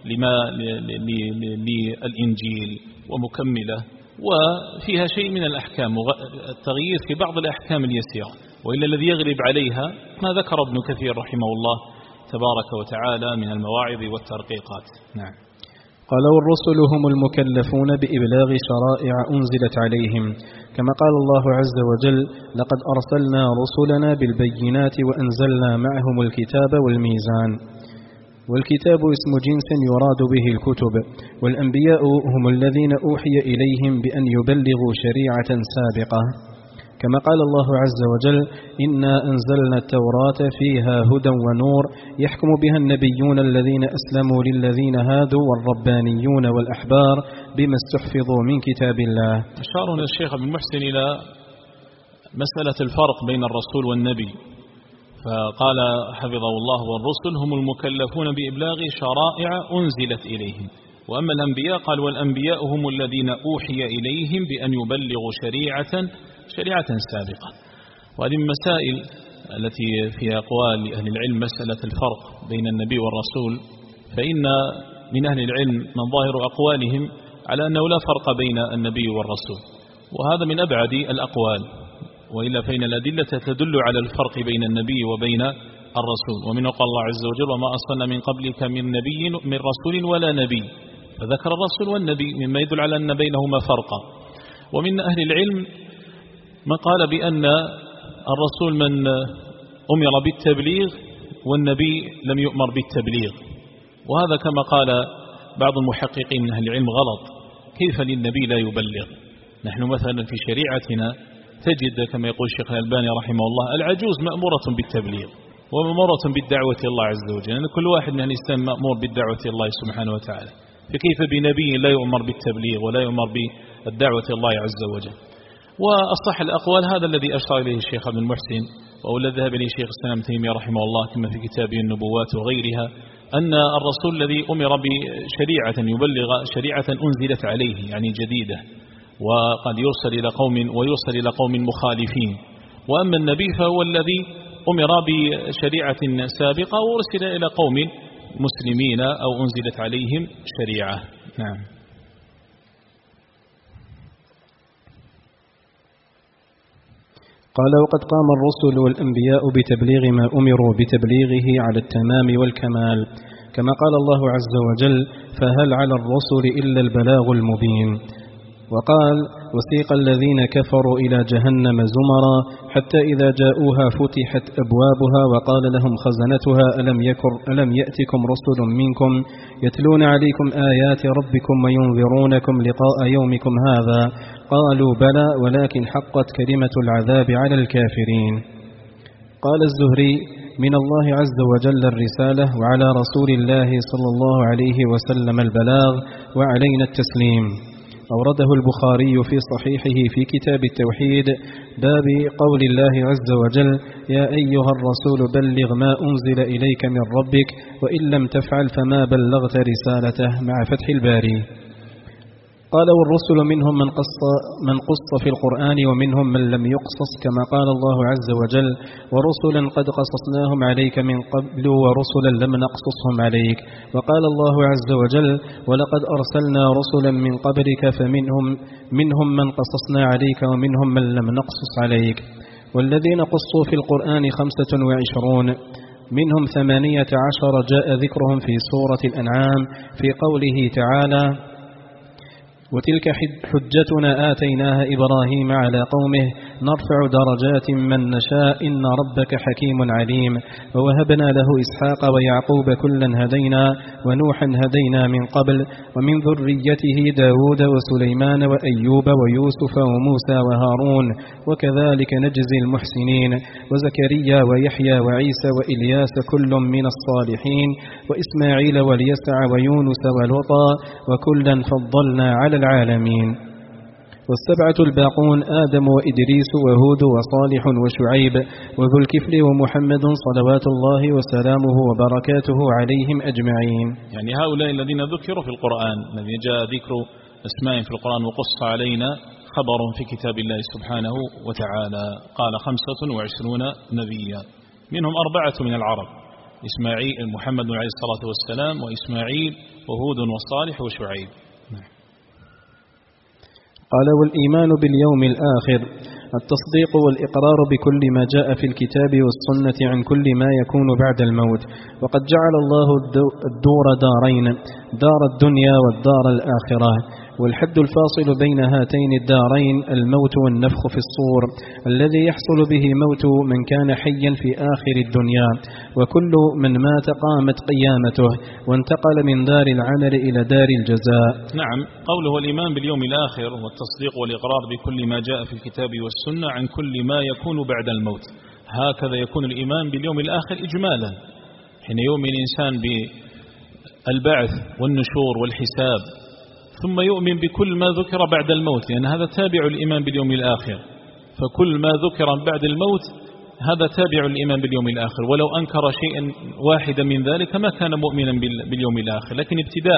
للإنجيل ومكملة، وفيها شيء من الأحكام التغيير في بعض الأحكام اليسيرة، وإلا الذي يغلب عليها ما ذكر ابن كثير رحمه الله تبارك وتعالى من المواعظ والترقيقات. نعم. قال والرسل هم المكلفون بإبلاغ شرائع أنزلت عليهم، كما قال الله عز وجل: لقد أرسلنا رسلنا بالبينات وأنزلنا معهم الكتاب والميزان. والكتاب اسم جنس يراد به الكتب، والأنبياء هم الذين أوحي إليهم بأن يبلغوا شريعة سابقة، كما قال الله عز وجل: إنا أنزلنا التوراة فيها هدى ونور يحكم بها النبيون الذين أسلموا للذين هادوا والربانيون والأحبار بما استحفظوا من كتاب الله. أشار هنا الشيخ ابن محسن إلى مسألة الفرق بين الرسول والنبي، فقال حفظه الله: والرسل هم المكلفون بإبلاغ شرائع أنزلت إليهم، وأما الأنبياء قال: والأنبياء هم الذين أوحي إليهم بأن يبلغوا شريعة سابقة. وهذه من المسائل التي في أقوال أهل العلم مسألة الفرق بين النبي والرسول، فإن من أهل العلم من ظاهر أقوالهم على أنه لا فرق بين النبي والرسول، وهذا من أبعد الأقوال، وإلا فإن الأدلة تدل على الفرق بين النبي وبين الرسول. ومن قال الله عز وجل: وما أرسلنا من قبلك من رسول ولا نبي، فذكر الرسول والنبي مما يدل على أن بينهما فرقا. ومن أهل العلم من قال بأن الرسول من أمر بالتبليغ والنبي لم يؤمر بالتبليغ، وهذا كما قال بعض المحققين من أهل العلم غلط. كيف للنبي لا يبلغ؟ نحن مثلا في شريعتنا تجد كما يقول الشيخ الألباني رحمه الله: العجوز مأمورة بالتبليغ ومأمورة بالدعوة الله عز وجل، يعني كل واحد من الإسلام مأمور بالدعوة الله سبحانه وتعالى، فكيف بنبي لا يؤمر بالتبليغ ولا يؤمر بالدعوة الله عز وجل؟ وأصح الأقوال هذا الذي أشار إليه الشيخ ابن المحسن، وهو الذي ذهب إليه شيخ الإسلام تيمية رحمه الله كما في كتابه النبوات وغيرها، أن الرسول الذي أمر بشريعة يبلغ شريعة أنزلت عليه يعني جديدة، وقد يرسل إلى قوم ويرسل إلى قوم مخالفين. وأما النبي فهو الذي أمر بشريعة سابقة وأرسل إلى قوم مسلمين أو أنزلت عليهم شريعة. نعم. قال: وقد قام الرسل والأنبياء بتبليغ ما أمروا بتبليغه على التمام والكمال، كما قال الله عز وجل: فهل على الرسل إلا البلاغ المبين. وقال: وسيق الذين كفروا إلى جهنم زمرا حتى إذا جاءوها فتحت أبوابها وقال لهم خزنتها ألم يأتكم رسل منكم يتلون عليكم آيات ربكم وينذرونكم لقاء يومكم هذا؟ قالوا بلى ولكن حقت كلمة العذاب على الكافرين. قال الزهري: من الله عز وجل الرسالة، وعلى رسول الله صلى الله عليه وسلم البلاغ، وعلينا التسليم. أورده البخاري في صحيحه في كتاب التوحيد باب قول الله عز وجل: يا أيها الرسول بلغ ما أنزل إليك من ربك وإن لم تفعل فما بلغت رسالته، مع فتح الباري. قال: والرسل منهم من قص في القرآن ومنهم من لم يقصص، كما قال الله عز وجل: ورسلا قد قصصناهم عليك من قبل ورسلا لم نقصصهم عليك. وقال الله عز وجل: ولقد أرسلنا رسلا من قبلك فمنهم من قصصنا عليك ومنهم من لم نقصص عليك. والذين قصوا في القرآن 25، منهم 18 جاء ذكرهم في سورة الأنعام في قوله تعالى: وتلك حجتنا آتيناها إبراهيم على قومه نرفع درجات من نشاء إن ربك حكيم عليم. ووهبنا له إسحاق ويعقوب كلا هدينا ونوحا هدينا من قبل ومن ذريته داود وسليمان وأيوب ويوسف وموسى وهارون وكذلك نجزي المحسنين وزكريا ويحيى وعيسى وإلياس كل من الصالحين وإسماعيل واليسع ويونس ولوطا وكلا فضلنا على العالمين. والسبعة الباقون آدم وإدريس وهود وصالح وشعيب وذو الكفل ومحمد صلوات الله وسلامه وبركاته عليهم أجمعين. يعني هؤلاء الذين ذكروا في القرآن، الذين جاء ذكر أسماء في القرآن وقص علينا خبر في كتاب الله سبحانه وتعالى. قال 25 نبيا، منهم 4 من العرب: إسماعيل محمد عليه الصلاة والسلام وإسماعيل وهود وصالح وشعيب. قال: والإيمان باليوم الآخر التصديق والإقرار بكل ما جاء في الكتاب والسنة عن كل ما يكون بعد الموت. وقد جعل الله الدور دارين، دار الدنيا والدار الآخرة، والحد الفاصل بين هاتين الدارين الموت والنفخ في الصور الذي يحصل به موت من كان حيا في آخر الدنيا، وكل من مات قامت قيامته وانتقل من دار العمل إلى دار الجزاء. نعم، قوله الإيمان باليوم الآخر والتصديق والإقرار بكل ما جاء في الكتاب والسنة عن كل ما يكون بعد الموت، هكذا يكون الإيمان باليوم الآخر إجمالا، حين يؤمن الإنسان بالبعث والنشور والحساب، ثم يؤمن بكل ما ذكر بعد الموت، لأن هذا تابع الإيمان باليوم الآخر، فكل ما ذكر بعد الموت هذا تابع الإيمان باليوم الآخر، ولو أنكر شيئا واحدا من ذلك ما كان مؤمنا باليوم الآخر. لكن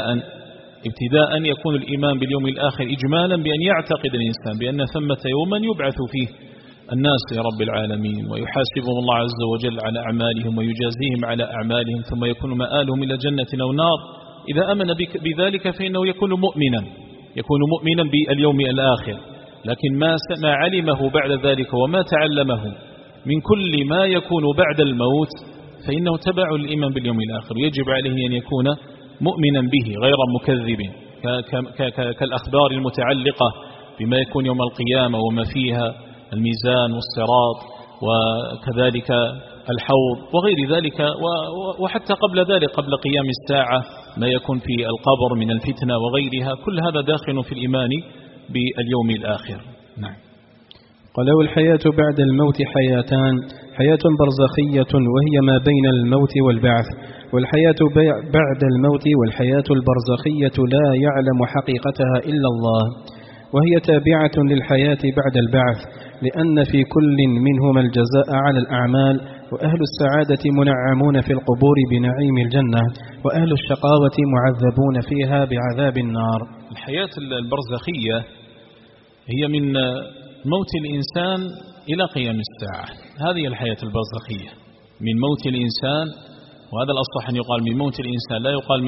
ابتداء يكون الإيمان باليوم الآخر إجمالا بأن يعتقد الإنسان بأن ثمة يوما يبعث فيه الناس لرب العالمين، ويحاسبهم الله عز وجل على أعمالهم ويجازيهم على أعمالهم، ثم يكون مآلهم إلى جنة أو نار. إذا أمن بذلك فإنه يكون مؤمنا باليوم الآخر. لكن ما علمه بعد ذلك وما تعلمه من كل ما يكون بعد الموت فإنه تبع الإيمان باليوم الآخر، يجب عليه أن يكون مؤمنا به غير مكذب، كالأخبار المتعلقة بما يكون يوم القيامة وما فيها الميزان والصراط وكذلك الحوض وغير ذلك، وحتى قبل ذلك قبل قيام الساعة ما يكون في القبر من الفتنة وغيرها، كل هذا داخل في الإيمان باليوم الآخر. نعم. قال: والحياة بعد الموت حياتان، حياة برزخية وهي ما بين الموت والبعث، والحياة بعد الموت والحياة البرزخية لا يعلم حقيقتها إلا الله، وهي تابعة للحياة بعد البعث، لأن في كل منهما الجزاء على الأعمال، وأهل السعادة منعمون في القبور بنعيم الجنة، وأهل الشقاوة معذبون فيها بعذاب النار. الحياة البرزخية هي من موت الإنسان إلى قيام الساعة، هذه الحياة البرزخية من موت الإنسان، وهذا الأصح أن يقال من موت الإنسان، لا يقال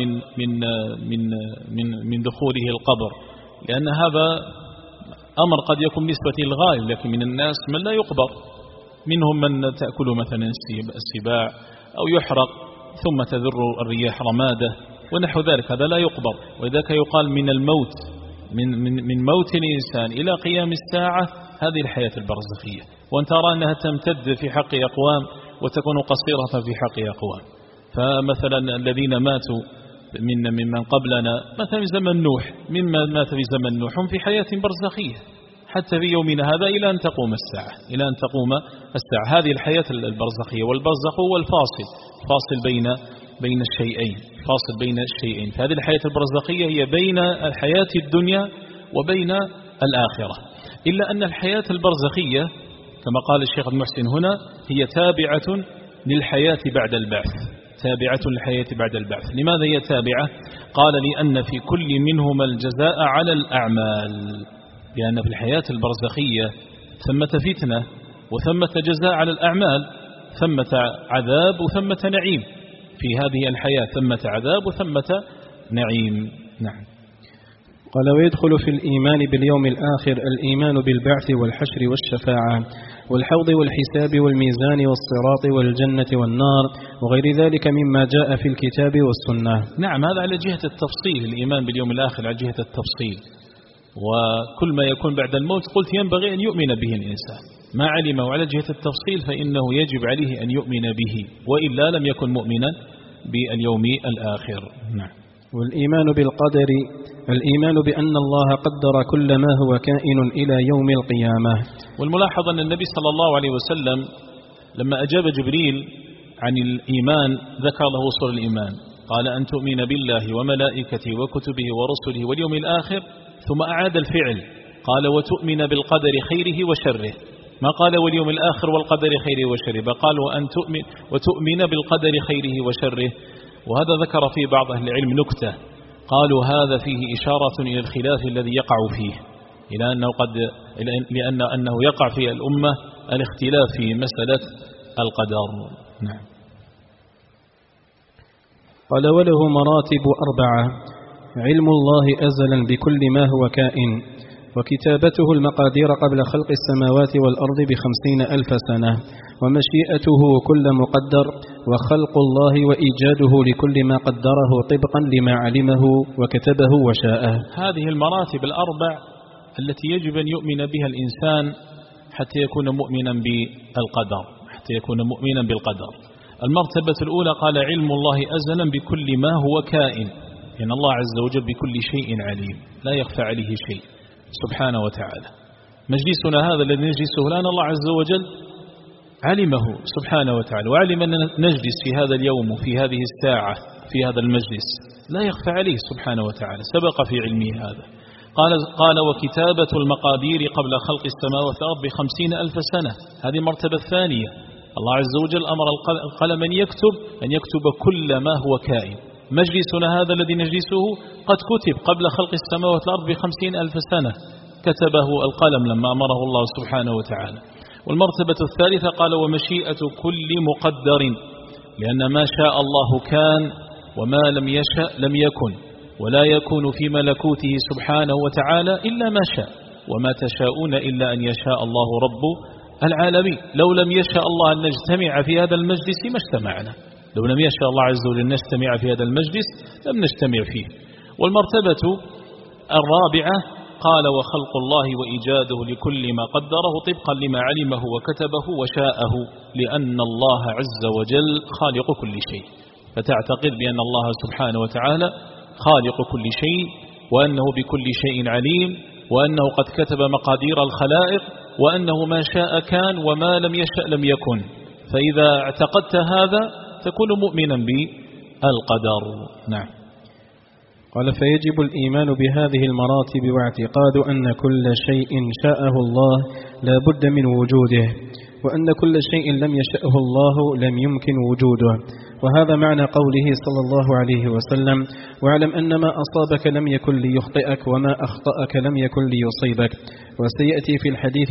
من دخوله القبر، لأن هذا أمر قد يكون نسبة للغالب، لكن من الناس من لا يقبر، منهم من تأكل مثلا السباع أو يحرق ثم تذر الرياح رماده ونحو ذلك، هذا لا يقبر، ولذلك يقال من الموت من موت الإنسان إلى قيام الساعة، هذه الحياة البرزخية. وأن ترى أنها تمتد في حق أقوام وتكون قصيرة في حق أقوام، فمثلا الذين ماتوا ممن قبلنا مثلا في زمن نوح، مما مات في زمن نوح هم في حياة برزخية حتى في يومنا هذا إلى أن تقوم الساعة، هذه الحياة البرزخية. والبرزخ هو الفاصل بين الشيئين، فهذه الحياة البرزخية هي بين الحياة الدنيا وبين الآخرة، إلا أن الحياة البرزخية كما قال الشيخ المحسن هنا هي تابعة للحياة بعد البعث. لماذا هي تابعة؟ قال: لأن في كل منهما الجزاء على الأعمال، لأن في الحياة البرزخية ثمة فتنة وثمة جزاء على الأعمال، ثمة عذاب وثمة نعيم، في هذه الحياة ثمة عذاب وثمة نعيم. نعم. قال: ويدخل في الإيمان باليوم الآخر الإيمان بالبعث والحشر والشفاعة والحوض والحساب والميزان والصراط والجنة والنار وغير ذلك مما جاء في الكتاب والسنة. نعم، هذا على جهة التفصيل، الإيمان باليوم الآخر على جهة التفصيل، وكل ما يكون بعد الموت قلت ينبغي أن يؤمن به الإنسان، ما علمه على جهة التفصيل فإنه يجب عليه أن يؤمن به، وإلا لم يكن مؤمنا باليوم الآخر. نعم. والإيمان بالقدر الإيمان بأن الله قدر كل ما هو كائن إلى يوم القيامة. والملاحظ أن النبي صلى الله عليه وسلم لما أجاب جبريل عن الإيمان ذكر له أصول الإيمان، قال: أن تؤمن بالله وملائكته وكتبه ورسله واليوم الآخر، ثم أعاد الفعل قال: وتؤمن بالقدر خيره وشره، ما قال واليوم الآخر والقدر خيره وشره، بل قال وتؤمن بالقدر خيره وشره. وهذا ذكر في بعض أهل العلم نكتة، قالوا هذا فيه إشارة إلى الخلاف الذي يقع فيه، لأنه يقع في الأمة الاختلاف في مسألة القدر. نعم. قال: وله مراتب 4: علم الله أزلا بكل ما هو كائن، وكتابته المقادير قبل خلق السماوات والأرض ب50,000 سنة، ومشيئته كل مقدر، وخلق الله وإيجاده لكل ما قدره طبقا لما علمه وكتبه وشاءه. هذه المراتب الأربع التي يجب أن يؤمن بها الإنسان حتى يكون مؤمنا بالقدر. المرتبة الأولى قال علم الله أزلا بكل ما هو كائن، إن الله عز وجل بكل شيء عليم لا يخفى عليه شيء سبحانه وتعالى. مجلسنا هذا الذي نجلسه الآن الله عز وجل علمه سبحانه وتعالى، وعلم أن نجلس في هذا اليوم وفي هذه الساعة في هذا المجلس، لا يخفى عليه سبحانه وتعالى، سبق في علمه هذا. قال وكتابة المقادير قبل خلق السماوات والأرض ب50,000 سنة، هذه المرتبة الثانية. الله عز وجل أمر القلم أن يكتب كل ما هو كائن. مجلسنا هذا الذي نجلسه قد كتب قبل خلق السماوات والأرض ب50,000 سنة، كتبه القلم لما أمره الله سبحانه وتعالى. والمرتبة الثالثة قال ومشيئة كل مقدر، لأن ما شاء الله كان وما لم يشأ لم يكن، ولا يكون في ملكوته سبحانه وتعالى إلا ما شاء، وما تشاءون إلا أن يشاء الله رب العالمين. لو لم يشاء الله أن نجتمع في هذا المجلس ما اجتمعنا، لو لم يشاء الله عز وجل نجتمع في هذا المجلس لم نجتمع فيه. والمرتبة الرابعة قال وخلق الله وإيجاده لكل ما قدره طبقا لما علمه وكتبه وشاءه، لأن الله عز وجل خالق كل شيء، فتعتقد بأن الله سبحانه وتعالى خالق كل شيء، وأنه بكل شيء عليم، وأنه قد كتب مقادير الخلائق، وأنه ما شاء كان وما لم يشأ لم يكن. فإذا اعتقدت هذا تكون مؤمنا بالقدر. نعم. قال فيجب الإيمان بهذه المراتب واعتقاد أن كل شيء شاءه الله لا بد من وجوده، وأن كل شيء لم يشأه الله لم يمكن وجوده. وهذا معنى قوله صلى الله عليه وسلم واعلم أن ما أصابك لم يكن ليخطئك وما أخطأك لم يكن ليصيبك، وسيأتي في الحديث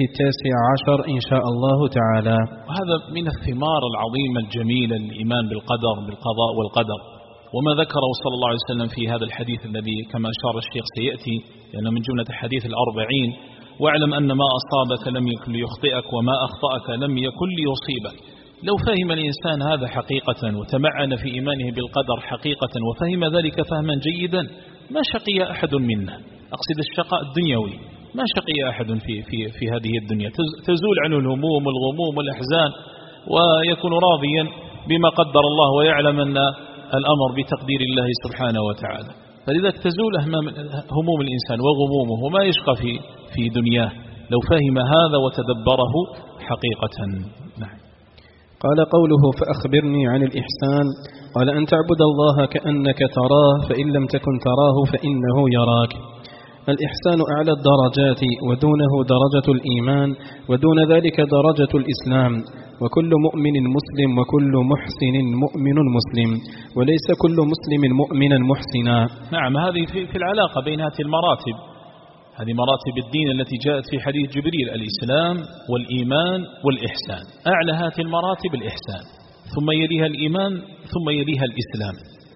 19 إن شاء الله تعالى. وهذا من الثمار العظيمة الجميلة الإيمان بالقدر بالقضاء والقدر، وما ذكره صلى الله عليه وسلم في هذا الحديث الذي كما أشار الشيخ سيأتي لأنه من جملة الحديث 40 واعلم أن ما أصابك لم يكن ليخطئك وما أخطأك لم يكن ليصيبك. لو فهم الإنسان هذا حقيقة وتمعن في إيمانه بالقدر حقيقة وفهم ذلك فهما جيدا ما شقي أحد منا، أقصد الشقاء الدنيوي، ما شقي أحد في هذه الدنيا، تزول عنه الهموم والغموم والأحزان ويكون راضيا بما قدر الله ويعلم أن الأمر بتقدير الله سبحانه وتعالى. فلذلك تزول هموم الإنسان وغمومه وما يشقى في دنياه لو فهم هذا وتدبره حقيقة. نعم. قال قوله فأخبرني عن الإحسان، قال أن تعبد الله كأنك تراه فإن لم تكن تراه فإنه يراك. الإحسان أعلى الدرجات، ودونه درجة الإيمان، ودون ذلك درجة الإسلام. وكل مؤمن مسلم وكل محسن مؤمن مسلم، وليس كل مسلم مؤمنا محسنا. نعم، هذه في العلاقة بين هذه المراتب، هذه مراتب الدين التي جاءت في حديث جبريل: الإسلام والإيمان والإحسان. أعلى هذه المراتب الإحسان، ثم يليها الإيمان، ثم يليها الإسلام.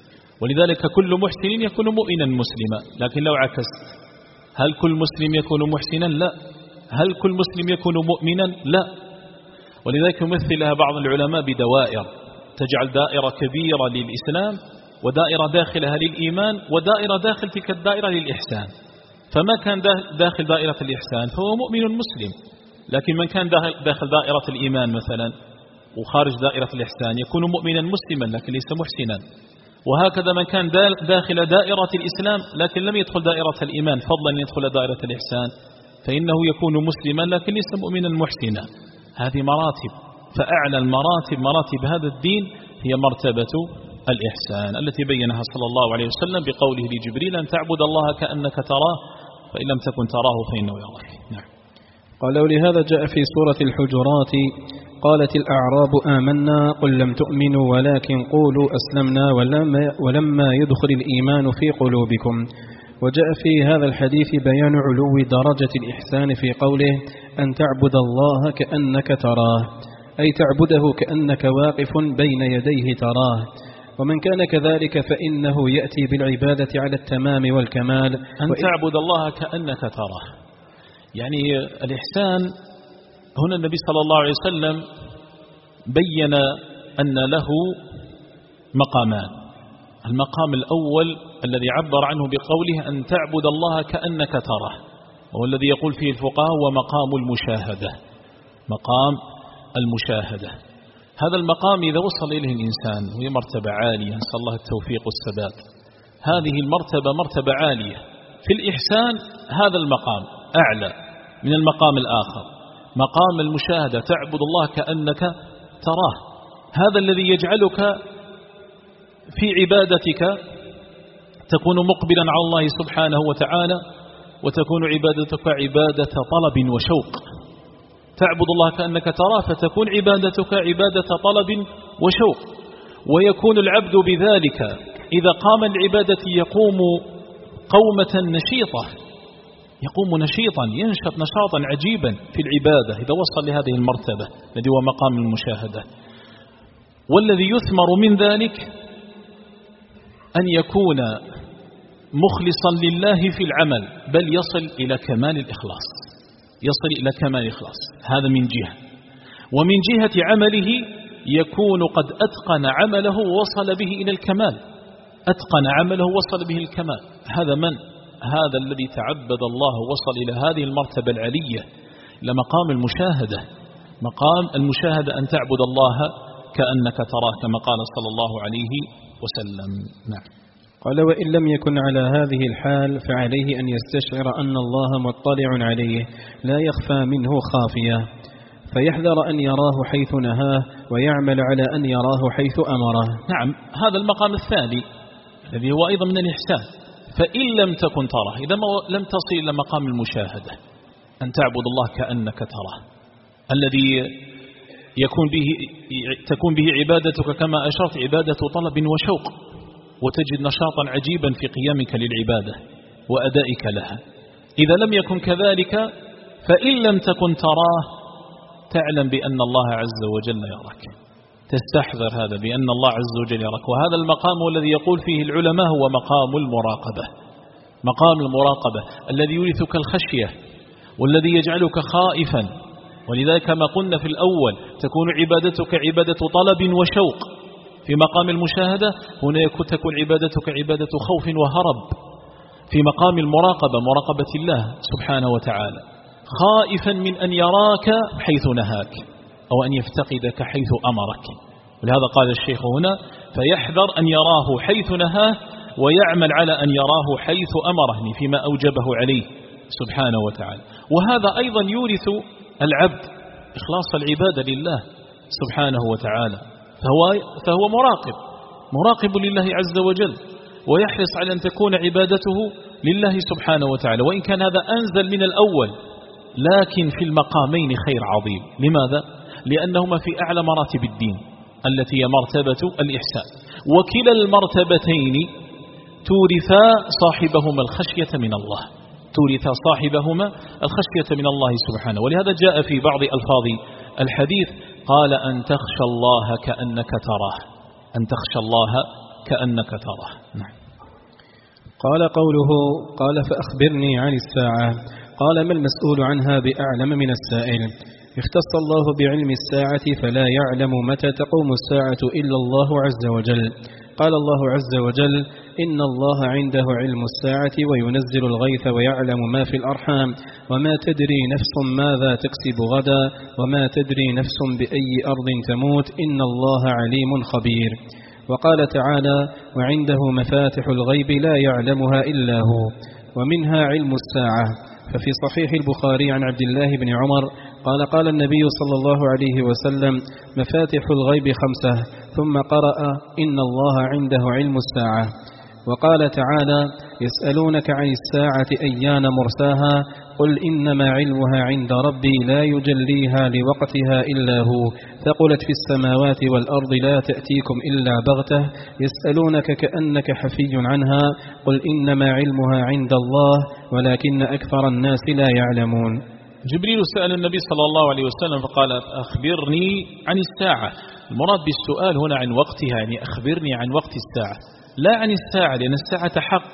ولذلك كل محسن يكون مؤمنا مسلما. لكن لو عكست، هل كل مسلم يكون محسنا؟ لا. هل كل مسلم يكون مؤمنا؟ لا. ولذلك يمثلها بعض العلماء بدوائر، تجعل دائرة كبيرة للإسلام، ودائرة داخلها للإيمان، ودائرة داخل تلك الدائرة للإحسان. فما كان داخل دائرة الإحسان فهو مؤمن مسلم، لكن من كان داخل دائرة الإيمان مثلا وخارج دائرة الإحسان يكون مؤمنا مسلما لكن ليس محسنا. وهكذا من كان داخل دائرة الإسلام لكن لم يدخل دائرة الإيمان فضلا أن يدخل دائرة الإحسان فإنه يكون مسلما لكن ليس مؤمنا محسنا. هذه مراتب، فأعلى المراتب مراتب هذا الدين هي مرتبة الإحسان التي بينها صلى الله عليه وسلم بقوله لجبريل: أن تعبد الله كأنك تراه فإن لم تكن تراه فإنه يراك. نعم. قال ولهذا جاء في سورة الحجرات: قالت الأعراب آمنا قل لم تؤمنوا ولكن قولوا أسلمنا ولما يدخل الإيمان في قلوبكم. وجاء في هذا الحديث بيان علو درجة الإحسان في قوله: أن تعبد الله كأنك تراه، أي تعبده كأنك واقف بين يديه تراه. ومن كان كذلك فإنه يأتي بالعبادة على التمام والكمال. أن تعبد الله كأنك تراه، يعني الإحسان هنا النبي صلى الله عليه وسلم بين أن له مقامان. المقام الأول الذي عبر عنه بقوله أن تعبد الله كأنك تراه، وهو الذي يقول فيه الفقهاء هو مقام المشاهدة. مقام المشاهدة هذا المقام إذا وصل إليه الإنسان وهي مرتبة عالية، نسأل الله التوفيق والثبات. هذه المرتبة مرتبة عالية في الإحسان، هذا المقام أعلى من المقام الآخر، مقام المشاهدة، تعبد الله كأنك تراه. هذا الذي يجعلك في عبادتك تكون مقبلا على الله سبحانه وتعالى، وتكون عبادتك عبادة طلب وشوق. تعبد الله كأنك تراه فتكون عبادتك عبادة طلب وشوق، ويكون العبد بذلك إذا قام العبادة يقوم قومة نشيطة، يقوم نشيطا، ينشط نشاطا عجيبا في العبادة إذا وصل لهذه المرتبة الذي هو مقام المشاهدة. والذي يثمر من ذلك أن يكون مخلصا لله في العمل، بل يصل إلى كمال الإخلاص، يصل إلى كمال الإخلاص. هذا من جهة. ومن جهة عمله يكون قد أتقن عمله ووصل به إلى الكمال، أتقن عمله ووصل به الكمال. هذا من؟ هذا الذي تعبد الله وصل إلى هذه المرتبة العلية، إلى مقام المشاهدة. مقام المشاهدة أن تعبد الله كأنك تراه، كما قال صلى الله عليه وسلم. نعم. قال: وإن لم يكن على هذه الحال فعليه أن يستشعر أن الله مطلع عليه لا يخفى منه خافية، فيحذر أن يراه حيث نهاه ويعمل على أن يراه حيث أمره. نعم، هذا المقام الثاني الذي هو أيضا من الإحسان. فإن لم تكن تراه، إذا لم تصل إلى مقام المشاهدة، أن تعبد الله كأنك تراه، الذي تكون به عبادتك كما أشرت عبادة طلب وشوق، وتجد نشاطا عجيبا في قيامك للعبادة وأدائك لها. إذا لم يكن كذلك، فإن لم تكن تراه تعلم بأن الله عز وجل يراك، تستحذر هذا بأن الله عز وجل يراك. وهذا المقام الذي يقول فيه العلماء هو مقام المراقبة. مقام المراقبة الذي يورثك الخشية والذي يجعلك خائفا. ولذلك كما قلنا في الأول تكون عبادتك عبادة طلب وشوق. في مقام المشاهدة هنا تكون عبادتك عبادة خوف وهرب. في مقام المراقبة مراقبة الله سبحانه وتعالى، خائفا من أن يراك حيث نهاك أو أن يفتقدك حيث أمرك. ولهذا قال الشيخ هنا: فيحذر أن يراه حيث نهاه ويعمل على أن يراه حيث أمره، فيما أوجبه عليه سبحانه وتعالى. وهذا أيضا يورث العبد إخلاص العبادة لله سبحانه وتعالى، فهو مراقب لله عز وجل، ويحرص على أن تكون عبادته لله سبحانه وتعالى. وإن كان هذا أنزل من الأول، لكن في المقامين خير عظيم. لماذا؟ لأنهما في أعلى مراتب الدين التي هي مرتبة الإحسان، وكلا المرتبتين تورثا صاحبهما الخشية من الله، تورث صاحبهما الخشية من الله سبحانه. ولهذا جاء في بعض ألفاظ الحديث قال: أن تخشى الله كأنك تراه، أن تخشى الله كأنك تراه. نعم. قال: قوله قال: فأخبرني عن الساعة. قال: ما المسؤول عنها بأعلم من السائل؟ اختص الله بعلم الساعة فلا يعلم متى تقوم الساعة إلا الله عز وجل. قال الله عز وجل: إن الله عنده علم الساعة وينزل الغيث ويعلم ما في الأرحام وما تدري نفس ماذا تكسب غدا وما تدري نفس بأي أرض تموت إن الله عليم خبير. وقال تعالى: وعنده مفاتح الغيب لا يعلمها إلا هو. ومنها علم الساعة. ففي صحيح البخاري عن عبد الله بن عمر قال: قال النبي صلى الله عليه وسلم: مفاتح الغيب 5. ثم قرأ: إن الله عنده علم الساعة. وقال تعالى: يسألونك عن الساعة أيان مرساها قل إنما علمها عند ربي لا يجليها لوقتها إلا هو ثقلت في السماوات والأرض لا تأتيكم إلا بغتة يسألونك كأنك حفي عنها قل إنما علمها عند الله ولكن أكثر الناس لا يعلمون. جبريل سأل النبي صلى الله عليه وسلم فقال: أخبرني عن الساعة. المراد بالسؤال هنا عن وقتها، يعني أخبرني عن وقت الساعة، لا عن الساعة، لأن الساعة حق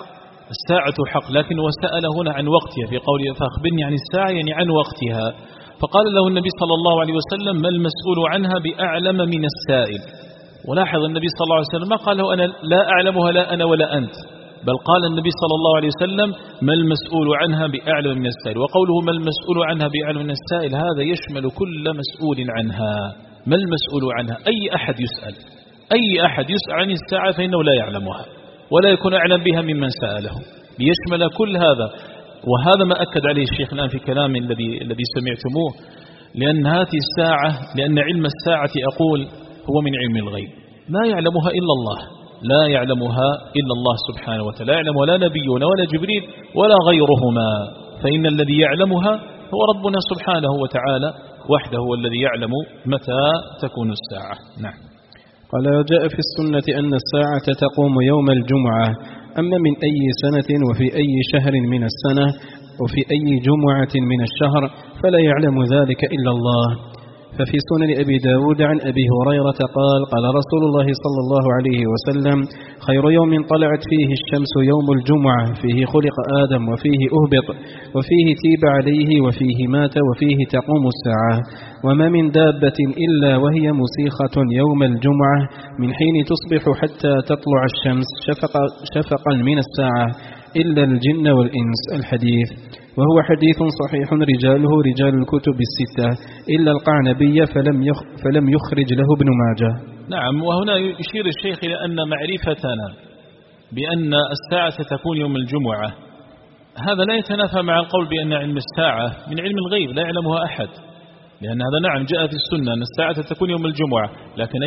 الساعة حق، لكن وسأل هنا عن وقتها في قوله فأخبرني عن الساعة، يعني عن وقتها. فقال له النبي صلى الله عليه وسلم ما المسؤول عنها بأعلم من السائل. ولاحظ النبي صلى الله عليه وسلم ما قال له أنا لا أعلمها لا أنا ولا أنت، بل قال النبي صلى الله عليه وسلم ما المسؤول عنها بأعلم من السائل. وقوله ما المسؤول عنها بأعلم من السائل هذا يشمل كل مسؤول عنها. ما المسؤول عنها؟ أي أحد يسأل، أي أحد يسأل عن الساعة فإنه لا يعلمها ولا يكون أعلم بها ممن سأله، ليشمل كل هذا. وهذا ما أكد عليه الشيخ الآن في كلام الذي سمعتموه، لأن هذه الساعة، لأن علم الساعة أقول هو من علم الغيب لا يعلمها إلا الله، لا يعلمها إلا الله سبحانه وتعالى، لا يعلمها لا نبينا ولا جبريل ولا غيرهما، فإن الذي يعلمها هو ربنا سبحانه وتعالى وحده، هو الذي يعلم متى تكون الساعة. نعم. قال جاء في السنة أن الساعة تقوم يوم الجمعة، أما من أي سنة وفي أي شهر من السنة وفي أي جمعة من الشهر فلا يعلم ذلك إلا الله. ففي سنن أبي داود عن أبي هريرة قال قال رسول الله صلى الله عليه وسلم خير يوم طلعت فيه الشمس يوم الجمعة، فيه خلق آدم وفيه أهبط وفيه تيب عليه وفيه مات وفيه تقوم الساعة، وما من دابة إلا وهي مسيخة يوم الجمعة من حين تصبح حتى تطلع الشمس شفقا من الساعة إلا الجن والإنس. الحديث، وهو حديث صحيح رجاله رجال الكتب الستة إلا القعنبي فلم يخرج له ابن ماجه. نعم. وهنا يشير الشيخ إلى أن معرفتنا بأن الساعة تكون يوم الجمعة هذا لا يتنافى مع القول بأن علم الساعة من علم الغيب لا يعلمها أحد، لأن هذا نعم جاء في السنة أن الساعة تكون يوم الجمعة، لكن